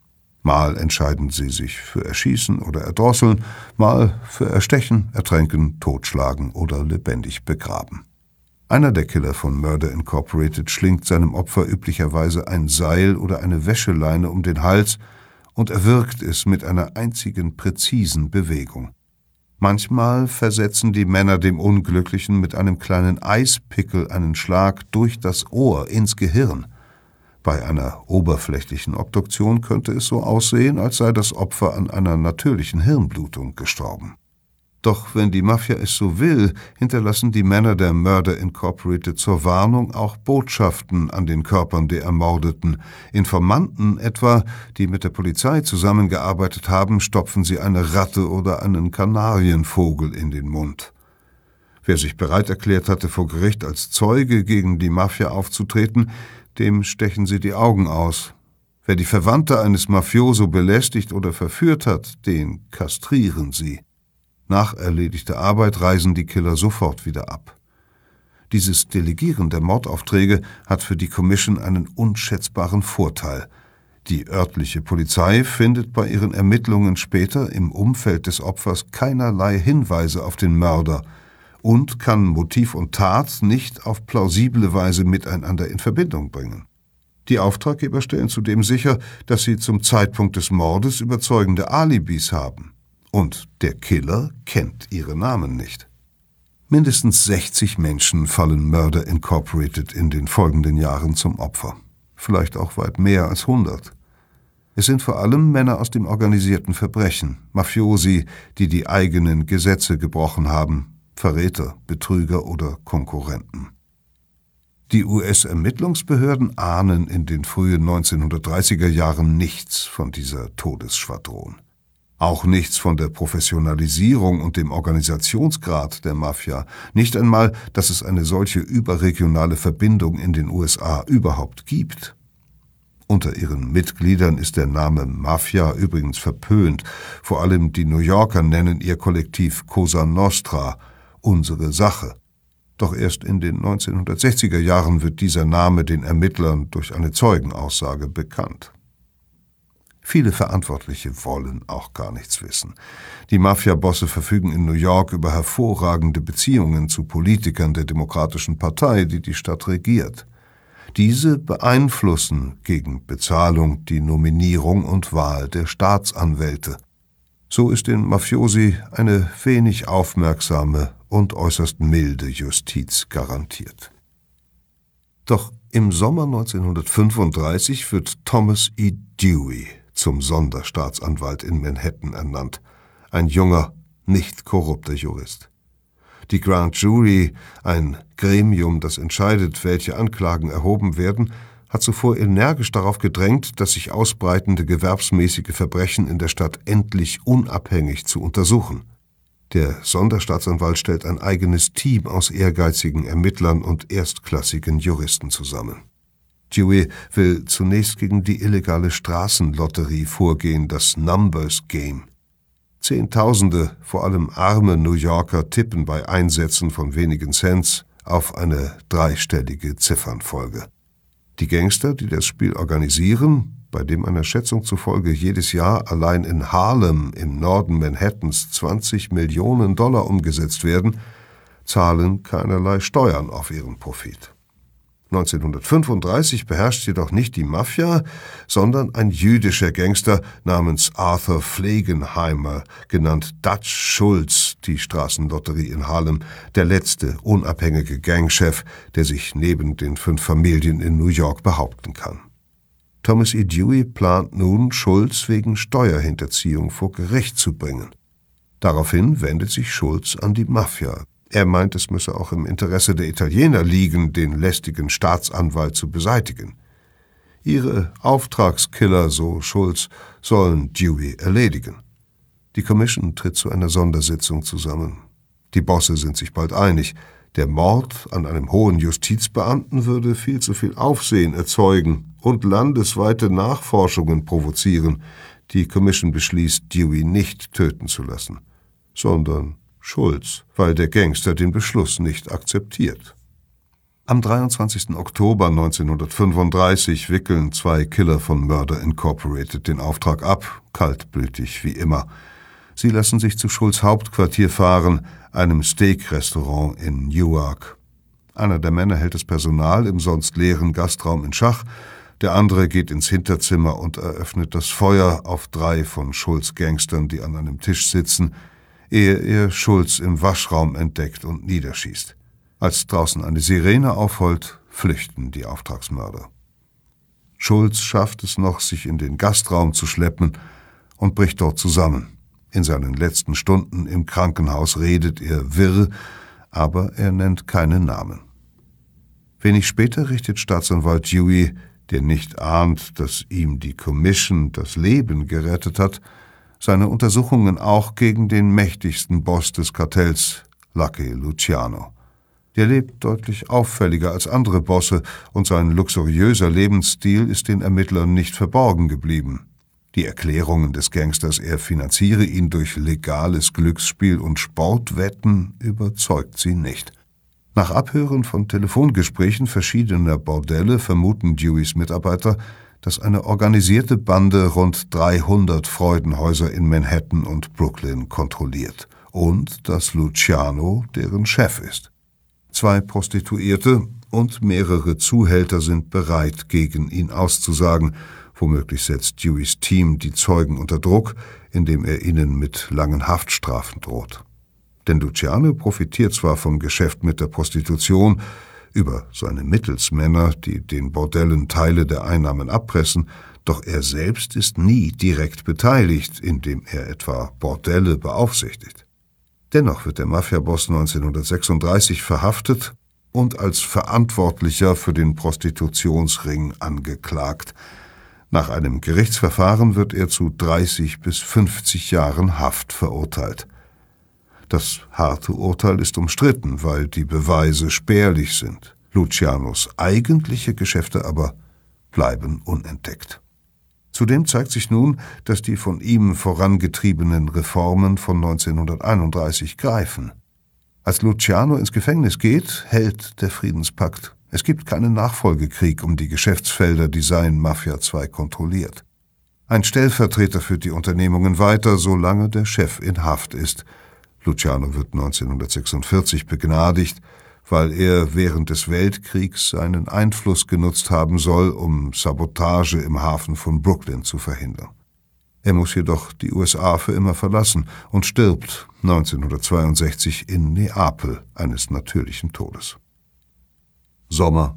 Mal entscheiden sie sich für Erschießen oder Erdrosseln, mal für Erstechen, Ertränken, Totschlagen oder lebendig begraben. Einer der Killer von Murder Incorporated schlingt seinem Opfer üblicherweise ein Seil oder eine Wäscheleine um den Hals und erwürgt es mit einer einzigen präzisen Bewegung. Manchmal versetzen die Männer dem Unglücklichen mit einem kleinen Eispickel einen Schlag durch das Ohr ins Gehirn. Bei einer oberflächlichen Obduktion könnte es so aussehen, als sei das Opfer an einer natürlichen Hirnblutung gestorben. Doch wenn die Mafia es so will, hinterlassen die Männer der Murder Incorporated zur Warnung auch Botschaften an den Körpern der Ermordeten. Informanten etwa, die mit der Polizei zusammengearbeitet haben, stopfen sie eine Ratte oder einen Kanarienvogel in den Mund. Wer sich bereit erklärt hatte, vor Gericht als Zeuge gegen die Mafia aufzutreten, dem stechen sie die Augen aus. Wer die Verwandte eines Mafioso belästigt oder verführt hat, den kastrieren sie. Nach erledigter Arbeit reisen die Killer sofort wieder ab. Dieses Delegieren der Mordaufträge hat für die Commission einen unschätzbaren Vorteil. Die örtliche Polizei findet bei ihren Ermittlungen später im Umfeld des Opfers keinerlei Hinweise auf den Mörder und kann Motiv und Tat nicht auf plausible Weise miteinander in Verbindung bringen. Die Auftraggeber stellen zudem sicher, dass sie zum Zeitpunkt des Mordes überzeugende Alibis haben. Und der Killer kennt ihre Namen nicht. Mindestens 60 Menschen fallen Murder Incorporated in den folgenden Jahren zum Opfer. Vielleicht auch weit mehr als 100. Es sind vor allem Männer aus dem organisierten Verbrechen, Mafiosi, die die eigenen Gesetze gebrochen haben, Verräter, Betrüger oder Konkurrenten. Die US-Ermittlungsbehörden ahnen in den frühen 1930er Jahren nichts von dieser Todesschwadron. Auch nichts von der Professionalisierung und dem Organisationsgrad der Mafia, nicht einmal, dass es eine solche überregionale Verbindung in den USA überhaupt gibt. Unter ihren Mitgliedern ist der Name Mafia übrigens verpönt. Vor allem die New Yorker nennen ihr Kollektiv Cosa Nostra, unsere Sache. Doch erst in den 1960er Jahren wird dieser Name den Ermittlern durch eine Zeugenaussage bekannt. Viele Verantwortliche wollen auch gar nichts wissen. Die Mafia-Bosse verfügen in New York über hervorragende Beziehungen zu Politikern der Demokratischen Partei, die die Stadt regiert. Diese beeinflussen gegen Bezahlung die Nominierung und Wahl der Staatsanwälte. So ist den Mafiosi eine wenig aufmerksame und äußerst milde Justiz garantiert. Doch im Sommer 1935 wird Thomas E. Dewey zum Sonderstaatsanwalt in Manhattan ernannt, ein junger, nicht korrupter Jurist. Die Grand Jury, ein Gremium, das entscheidet, welche Anklagen erhoben werden, hat zuvor energisch darauf gedrängt, dass sich ausbreitende gewerbsmäßige Verbrechen in der Stadt endlich unabhängig zu untersuchen. Der Sonderstaatsanwalt stellt ein eigenes Team aus ehrgeizigen Ermittlern und erstklassigen Juristen zusammen. Dewey will zunächst gegen die illegale Straßenlotterie vorgehen, das Numbers Game. Zehntausende, vor allem arme New Yorker, tippen bei Einsätzen von wenigen Cents auf eine dreistellige Ziffernfolge. Die Gangster, die das Spiel organisieren, bei dem einer Schätzung zufolge jedes Jahr allein in Harlem im Norden Manhattans 20 Millionen Dollar umgesetzt werden, zahlen keinerlei Steuern auf ihren Profit. 1935 beherrscht jedoch nicht die Mafia, sondern ein jüdischer Gangster namens Arthur Flegenheimer, genannt Dutch Schultz, die Straßenlotterie in Harlem, der letzte unabhängige Gangchef, der sich neben den 5 Familien in New York behaupten kann. Thomas E. Dewey plant nun, Schultz wegen Steuerhinterziehung vor Gericht zu bringen. Daraufhin wendet sich Schultz an die Mafia. Er meint, es müsse auch im Interesse der Italiener liegen, den lästigen Staatsanwalt zu beseitigen. Ihre Auftragskiller, so Schultz, sollen Dewey erledigen. Die Commission tritt zu einer Sondersitzung zusammen. Die Bosse sind sich bald einig. Der Mord an einem hohen Justizbeamten würde viel zu viel Aufsehen erzeugen und landesweite Nachforschungen provozieren. Die Commission beschließt, Dewey nicht töten zu lassen, sondern Schultz, weil der Gangster den Beschluss nicht akzeptiert. Am 23. Oktober 1935 wickeln 2 Killer von Murder Incorporated den Auftrag ab, kaltblütig wie immer. Sie lassen sich zu Schultz' Hauptquartier fahren, einem Steak-Restaurant in Newark. Einer der Männer hält das Personal im sonst leeren Gastraum in Schach, der andere geht ins Hinterzimmer und eröffnet das Feuer auf 3 von Schultz' Gangstern, die an einem Tisch sitzen, ehe er Schultz im Waschraum entdeckt und niederschießt. Als draußen eine Sirene aufheult, flüchten die Auftragsmörder. Schultz schafft es noch, sich in den Gastraum zu schleppen und bricht dort zusammen. In seinen letzten Stunden im Krankenhaus redet er wirr, aber er nennt keinen Namen. Wenig später richtet Staatsanwalt Dewey, der nicht ahnt, dass ihm die Commission das Leben gerettet hat, seine Untersuchungen auch gegen den mächtigsten Boss des Kartells, Lucky Luciano. Der lebt deutlich auffälliger als andere Bosse und sein luxuriöser Lebensstil ist den Ermittlern nicht verborgen geblieben. Die Erklärungen des Gangsters, er finanziere ihn durch legales Glücksspiel und Sportwetten, überzeugt sie nicht. Nach Abhören von Telefongesprächen verschiedener Bordelle vermuten Deweys Mitarbeiter, dass eine organisierte Bande rund 300 Freudenhäuser in Manhattan und Brooklyn kontrolliert und dass Luciano deren Chef ist. 2 Prostituierte und mehrere Zuhälter sind bereit, gegen ihn auszusagen. Womöglich setzt Deweys Team die Zeugen unter Druck, indem er ihnen mit langen Haftstrafen droht. Denn Luciano profitiert zwar vom Geschäft mit der Prostitution, über seine Mittelsmänner, die den Bordellen Teile der Einnahmen abpressen, doch er selbst ist nie direkt beteiligt, indem er etwa Bordelle beaufsichtigt. Dennoch wird der Mafiaboss 1936 verhaftet und als Verantwortlicher für den Prostitutionsring angeklagt. Nach einem Gerichtsverfahren wird er zu 30 bis 50 Jahren Haft verurteilt. Das harte Urteil ist umstritten, weil die Beweise spärlich sind. Lucianos eigentliche Geschäfte aber bleiben unentdeckt. Zudem zeigt sich nun, dass die von ihm vorangetriebenen Reformen von 1931 greifen. Als Luciano ins Gefängnis geht, hält der Friedenspakt. Es gibt keinen Nachfolgekrieg um die Geschäftsfelder, die sein Mafia II kontrolliert. Ein Stellvertreter führt die Unternehmungen weiter, solange der Chef in Haft ist. Luciano wird 1946 begnadigt, weil er während des Weltkriegs seinen Einfluss genutzt haben soll, um Sabotage im Hafen von Brooklyn zu verhindern. Er muss jedoch die USA für immer verlassen und stirbt 1962 in Neapel eines natürlichen Todes. Sommer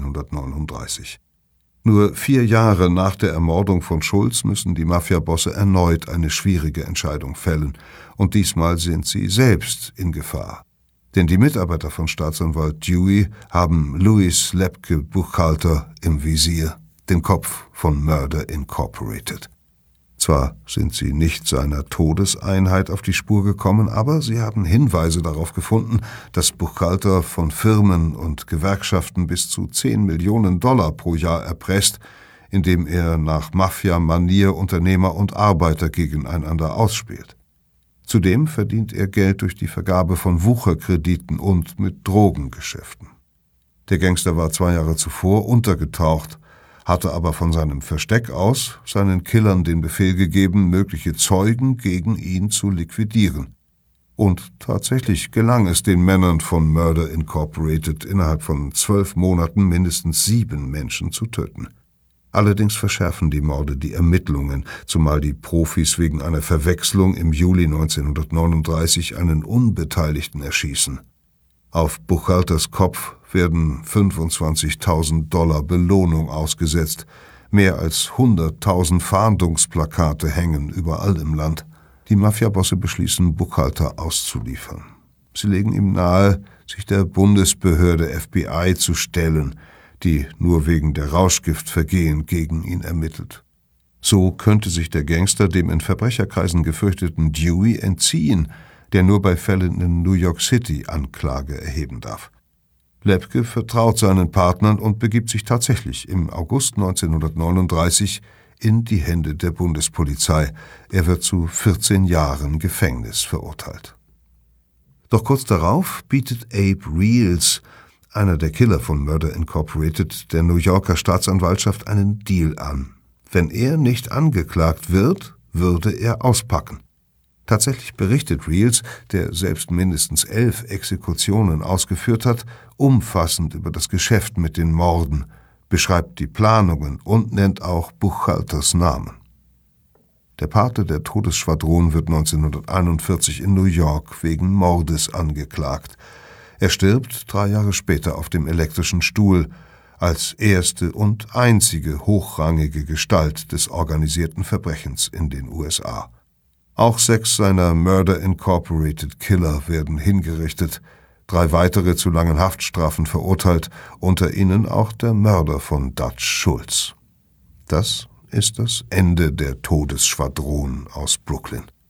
1939. Nur 4 Jahre nach der Ermordung von Schulz müssen die Mafiabosse erneut eine schwierige Entscheidung fällen, und diesmal sind sie selbst in Gefahr. Denn die Mitarbeiter von Staatsanwalt Dewey haben Louis Lepke Buchalter im Visier, den Kopf von Murder Incorporated. Zwar sind sie nicht seiner Todeseinheit auf die Spur gekommen, aber sie haben Hinweise darauf gefunden, dass Buchalter von Firmen und Gewerkschaften bis zu $10 Millionen pro Jahr erpresst, indem er nach Mafia-Manier Unternehmer und Arbeiter gegeneinander ausspielt. Zudem verdient er Geld durch die Vergabe von Wucherkrediten und mit Drogengeschäften. Der Gangster war 2 Jahre zuvor untergetaucht, hatte aber von seinem Versteck aus seinen Killern den Befehl gegeben, mögliche Zeugen gegen ihn zu liquidieren. Und tatsächlich gelang es den Männern von Murder Incorporated, innerhalb von 12 Monaten mindestens 7 Menschen zu töten. Allerdings verschärfen die Morde die Ermittlungen, zumal die Profis wegen einer Verwechslung im Juli 1939 einen Unbeteiligten erschießen. Auf Buchalters Kopf werden $25.000 Belohnung ausgesetzt. Mehr als 100.000 Fahndungsplakate hängen überall im Land. Die Mafiabosse beschließen, Buchalter auszuliefern. Sie legen ihm nahe, sich der Bundesbehörde FBI zu stellen, die nur wegen der Rauschgiftvergehen gegen ihn ermittelt. So könnte sich der Gangster dem in Verbrecherkreisen gefürchteten Dewey entziehen, der nur bei Fällen in New York City Anklage erheben darf. Lepke vertraut seinen Partnern und begibt sich tatsächlich im August 1939 in die Hände der Bundespolizei. Er wird zu 14 Jahren Gefängnis verurteilt. Doch kurz darauf bietet Abe Reels, einer der Killer von Murder Incorporated, der New Yorker Staatsanwaltschaft einen Deal an. Wenn er nicht angeklagt wird, würde er auspacken. Tatsächlich berichtet Reels, der selbst mindestens 11 Exekutionen ausgeführt hat, umfassend über das Geschäft mit den Morden, beschreibt die Planungen und nennt auch Buchalters Namen. Der Pate der Todesschwadron wird 1941 in New York wegen Mordes angeklagt. Er stirbt 3 Jahre später auf dem elektrischen Stuhl, als erste und einzige hochrangige Gestalt des organisierten Verbrechens in den USA. Auch 6 seiner Murder Incorporated Killer werden hingerichtet, 3 weitere zu langen Haftstrafen verurteilt, unter ihnen auch der Mörder von Dutch Schulz. Das ist das Ende der Todesschwadron aus Brooklyn.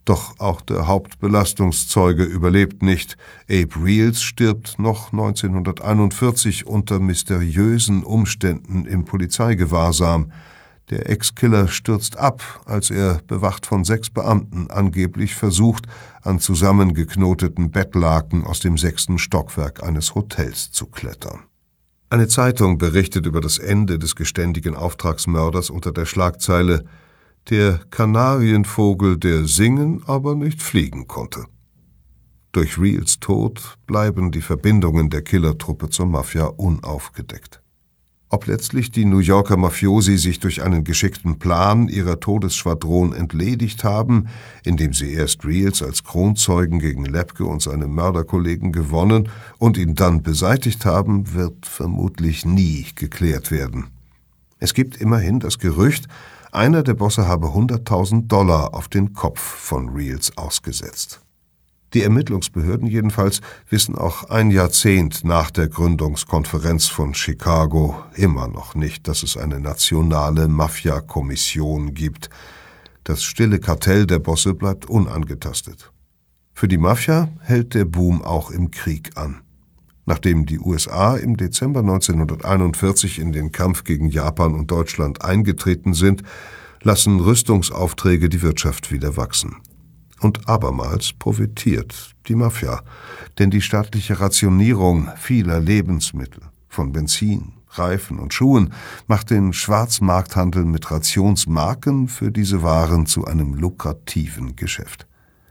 Doch auch der Hauptbelastungszeuge überlebt nicht. Abe Reels stirbt noch 1941 unter mysteriösen Umständen im Polizeigewahrsam. Der Ex-Killer stürzt ab, als er, bewacht von 6 Beamten, angeblich versucht, an zusammengeknoteten Bettlaken aus dem 6. Stockwerk eines Hotels zu klettern. Eine Zeitung berichtet über das Ende des geständigen Auftragsmörders unter der Schlagzeile »Der Kanarienvogel, der singen, aber nicht fliegen konnte«. Durch Reels Tod bleiben die Verbindungen der Killertruppe zur Mafia unaufgedeckt. Ob letztlich die New Yorker Mafiosi sich durch einen geschickten Plan ihrer Todesschwadron entledigt haben, indem sie erst Reels als Kronzeugen gegen Lepke und seine Mörderkollegen gewonnen und ihn dann beseitigt haben, wird vermutlich nie geklärt werden. Es gibt immerhin das Gerücht, einer der Bosse habe $100.000 auf den Kopf von Reels ausgesetzt. Die Ermittlungsbehörden jedenfalls wissen auch ein Jahrzehnt nach der Gründungskonferenz von Chicago immer noch nicht, dass es eine nationale Mafia-Kommission gibt. Das stille Kartell der Bosse bleibt unangetastet. Für die Mafia hält der Boom auch im Krieg an. Nachdem die USA im Dezember 1941 in den Kampf gegen Japan und Deutschland eingetreten sind, lassen Rüstungsaufträge die Wirtschaft wieder wachsen. Und abermals profitiert die Mafia, denn die staatliche Rationierung vieler Lebensmittel, von Benzin, Reifen und Schuhen, macht den Schwarzmarkthandel mit Rationsmarken für diese Waren zu einem lukrativen Geschäft.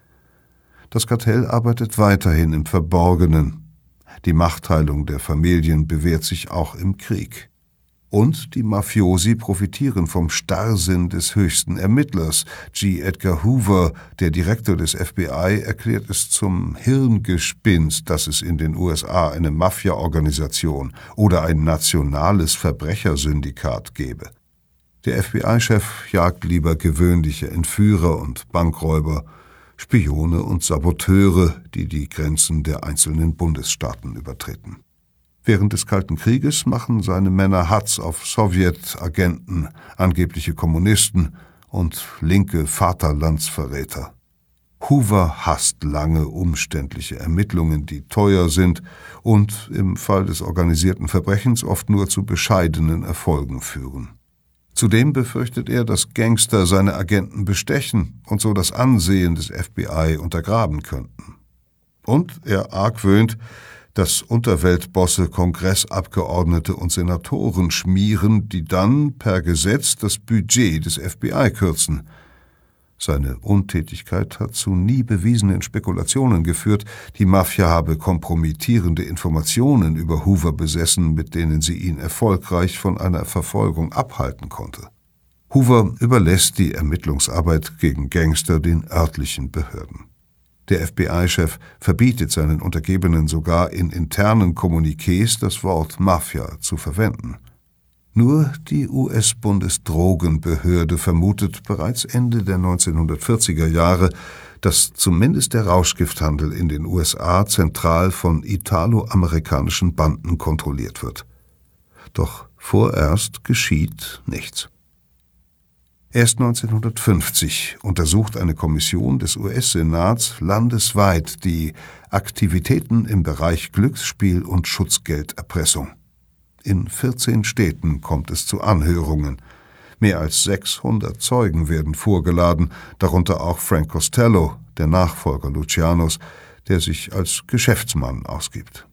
Das Kartell arbeitet weiterhin im Verborgenen. Die Machtteilung der Familien bewährt sich auch im Krieg. Und die Mafiosi profitieren vom Starrsinn des höchsten Ermittlers. G. Edgar Hoover, der Direktor des FBI, erklärt es zum Hirngespinst, dass es in den USA eine Mafia-Organisation oder ein nationales Verbrechersyndikat gebe. Der FBI-Chef jagt lieber gewöhnliche Entführer und Bankräuber, Spione und Saboteure, die die Grenzen der einzelnen Bundesstaaten übertreten. Während des Kalten Krieges machen seine Männer Hatz auf Sowjetagenten, angebliche Kommunisten und linke Vaterlandsverräter. Hoover hasst lange, umständliche Ermittlungen, die teuer sind und im Fall des organisierten Verbrechens oft nur zu bescheidenen Erfolgen führen. Zudem befürchtet er, dass Gangster seine Agenten bestechen und so das Ansehen des FBI untergraben könnten. Und er argwöhnt, dass Unterweltbosse Kongressabgeordnete und Senatoren schmieren, die dann per Gesetz das Budget des FBI kürzen. Seine Untätigkeit hat zu nie bewiesenen Spekulationen geführt, die Mafia habe kompromittierende Informationen über Hoover besessen, mit denen sie ihn erfolgreich von einer Verfolgung abhalten konnte. Hoover überlässt die Ermittlungsarbeit gegen Gangster den örtlichen Behörden. Der FBI-Chef verbietet seinen Untergebenen sogar in internen Kommuniqués das Wort Mafia zu verwenden. Nur die US-Bundesdrogenbehörde vermutet bereits Ende der 1940er Jahre, dass zumindest der Rauschgifthandel in den USA zentral von italo-amerikanischen Banden kontrolliert wird. Doch vorerst geschieht nichts. Erst 1950 untersucht eine Kommission des US-Senats landesweit die Aktivitäten im Bereich Glücksspiel und Schutzgelderpressung. In 14 Städten kommt es zu Anhörungen. Mehr als 600 Zeugen werden vorgeladen, darunter auch Frank Costello, der Nachfolger Lucianos, der sich als Geschäftsmann ausgibt.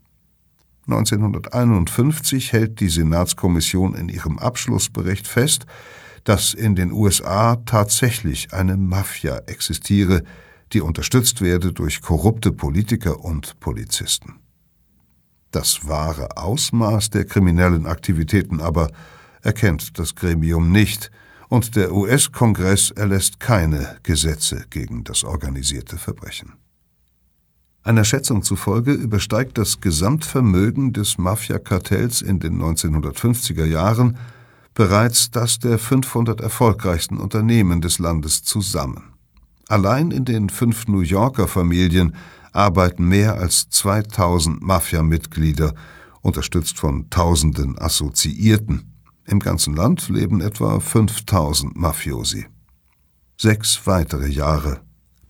1951 hält die Senatskommission in ihrem Abschlussbericht fest, dass in den USA tatsächlich eine Mafia existiere, die unterstützt werde durch korrupte Politiker und Polizisten. Das wahre Ausmaß der kriminellen Aktivitäten aber erkennt das Gremium nicht und der US-Kongress erlässt keine Gesetze gegen das organisierte Verbrechen. Einer Schätzung zufolge übersteigt das Gesamtvermögen des Mafia-Kartells in den 1950er Jahren bereits das der 500 erfolgreichsten Unternehmen des Landes zusammen. Allein in den 5 New Yorker Familien arbeiten mehr als 2000 Mafia-Mitglieder, unterstützt von Tausenden Assoziierten. Im ganzen Land leben etwa 5000 Mafiosi. 6 weitere Jahre,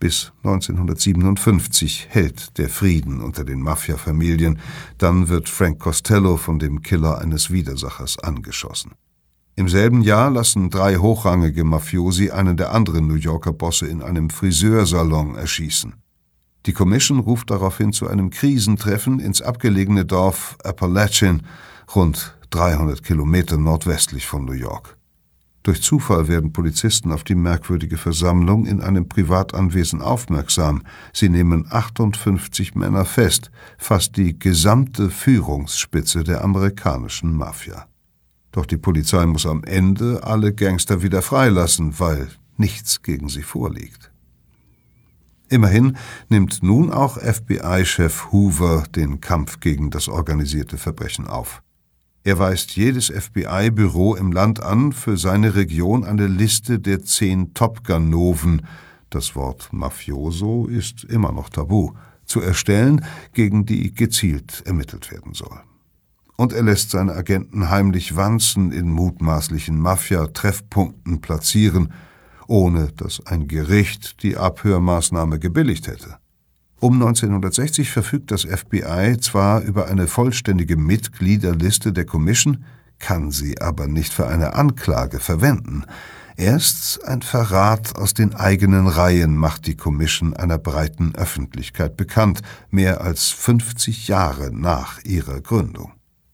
Bis 1957 hält der Frieden unter den Mafia-Familien. Dann wird Frank Costello von dem Killer eines Widersachers angeschossen. Im selben Jahr lassen 3 hochrangige Mafiosi einen der anderen New Yorker Bosse in einem Friseursalon erschießen. Die Commission ruft daraufhin zu einem Krisentreffen ins abgelegene Dorf Appalachian, rund 300 Kilometer nordwestlich von New York. Durch Zufall werden Polizisten auf die merkwürdige Versammlung in einem Privatanwesen aufmerksam. Sie nehmen 58 Männer fest, fast die gesamte Führungsspitze der amerikanischen Mafia. Doch die Polizei muss am Ende alle Gangster wieder freilassen, weil nichts gegen sie vorliegt. Immerhin nimmt nun auch FBI-Chef Hoover den Kampf gegen das organisierte Verbrechen auf. Er weist jedes FBI-Büro im Land an, für seine Region eine Liste der 10 Top-Ganoven, das Wort Mafioso ist immer noch tabu, zu erstellen, gegen die gezielt ermittelt werden soll. Und er lässt seine Agenten heimlich Wanzen in mutmaßlichen Mafia-Treffpunkten platzieren, ohne dass ein Gericht die Abhörmaßnahme gebilligt hätte. Um 1960 verfügt das FBI zwar über eine vollständige Mitgliederliste der Commission, kann sie aber nicht für eine Anklage verwenden. Erst ein Verrat aus den eigenen Reihen macht die Commission einer breiten Öffentlichkeit bekannt, mehr als 50 Jahre nach ihrer Gründung.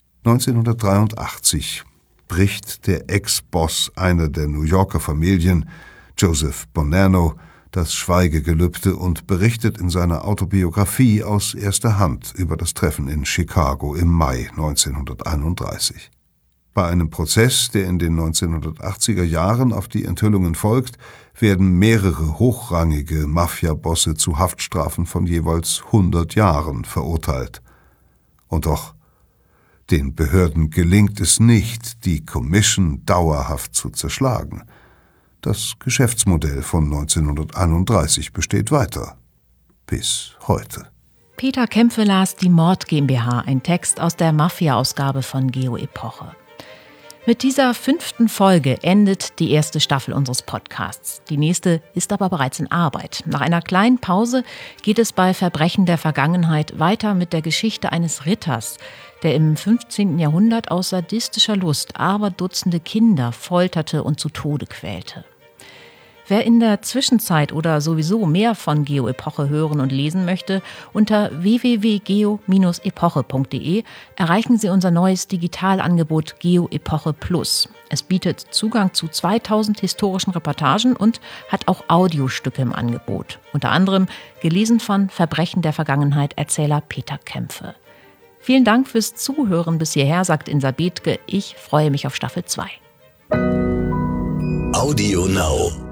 1983 bricht der Ex-Boss einer der New Yorker Familien, Joseph Bonanno, das Schweigegelübde und berichtet in seiner Autobiografie aus erster Hand über das Treffen in Chicago im Mai 1931. Bei einem Prozess, der in den 1980er Jahren auf die Enthüllungen folgt, werden mehrere hochrangige Mafia-Bosse zu Haftstrafen von jeweils 100 Jahren verurteilt. Und doch, den Behörden gelingt es nicht, die Commission dauerhaft zu zerschlagen. Das Geschäftsmodell von 1931 besteht weiter. Bis heute. Peter Kämpfe las Die Mord GmbH, ein Text aus der Mafia-Ausgabe von Geo Epoche. Mit dieser 5. Folge endet die erste Staffel unseres Podcasts. Die nächste ist aber bereits in Arbeit. Nach einer kleinen Pause geht es bei Verbrechen der Vergangenheit weiter mit der Geschichte eines Ritters, der im 15. Jahrhundert aus sadistischer Lust Dutzende Kinder folterte und zu Tode quälte. Wer in der Zwischenzeit oder sowieso mehr von Geo Epoche hören und lesen möchte, unter www.geo-epoche.de erreichen Sie unser neues Digitalangebot Geo Epoche Plus. Es bietet Zugang zu 2000 historischen Reportagen und hat auch Audiostücke im Angebot. Unter anderem gelesen von Verbrechen der Vergangenheit Erzähler Peter Kämpfe. Vielen Dank fürs Zuhören bis hierher, sagt Insa Bethke. Ich freue mich auf Staffel 2. Audio Now.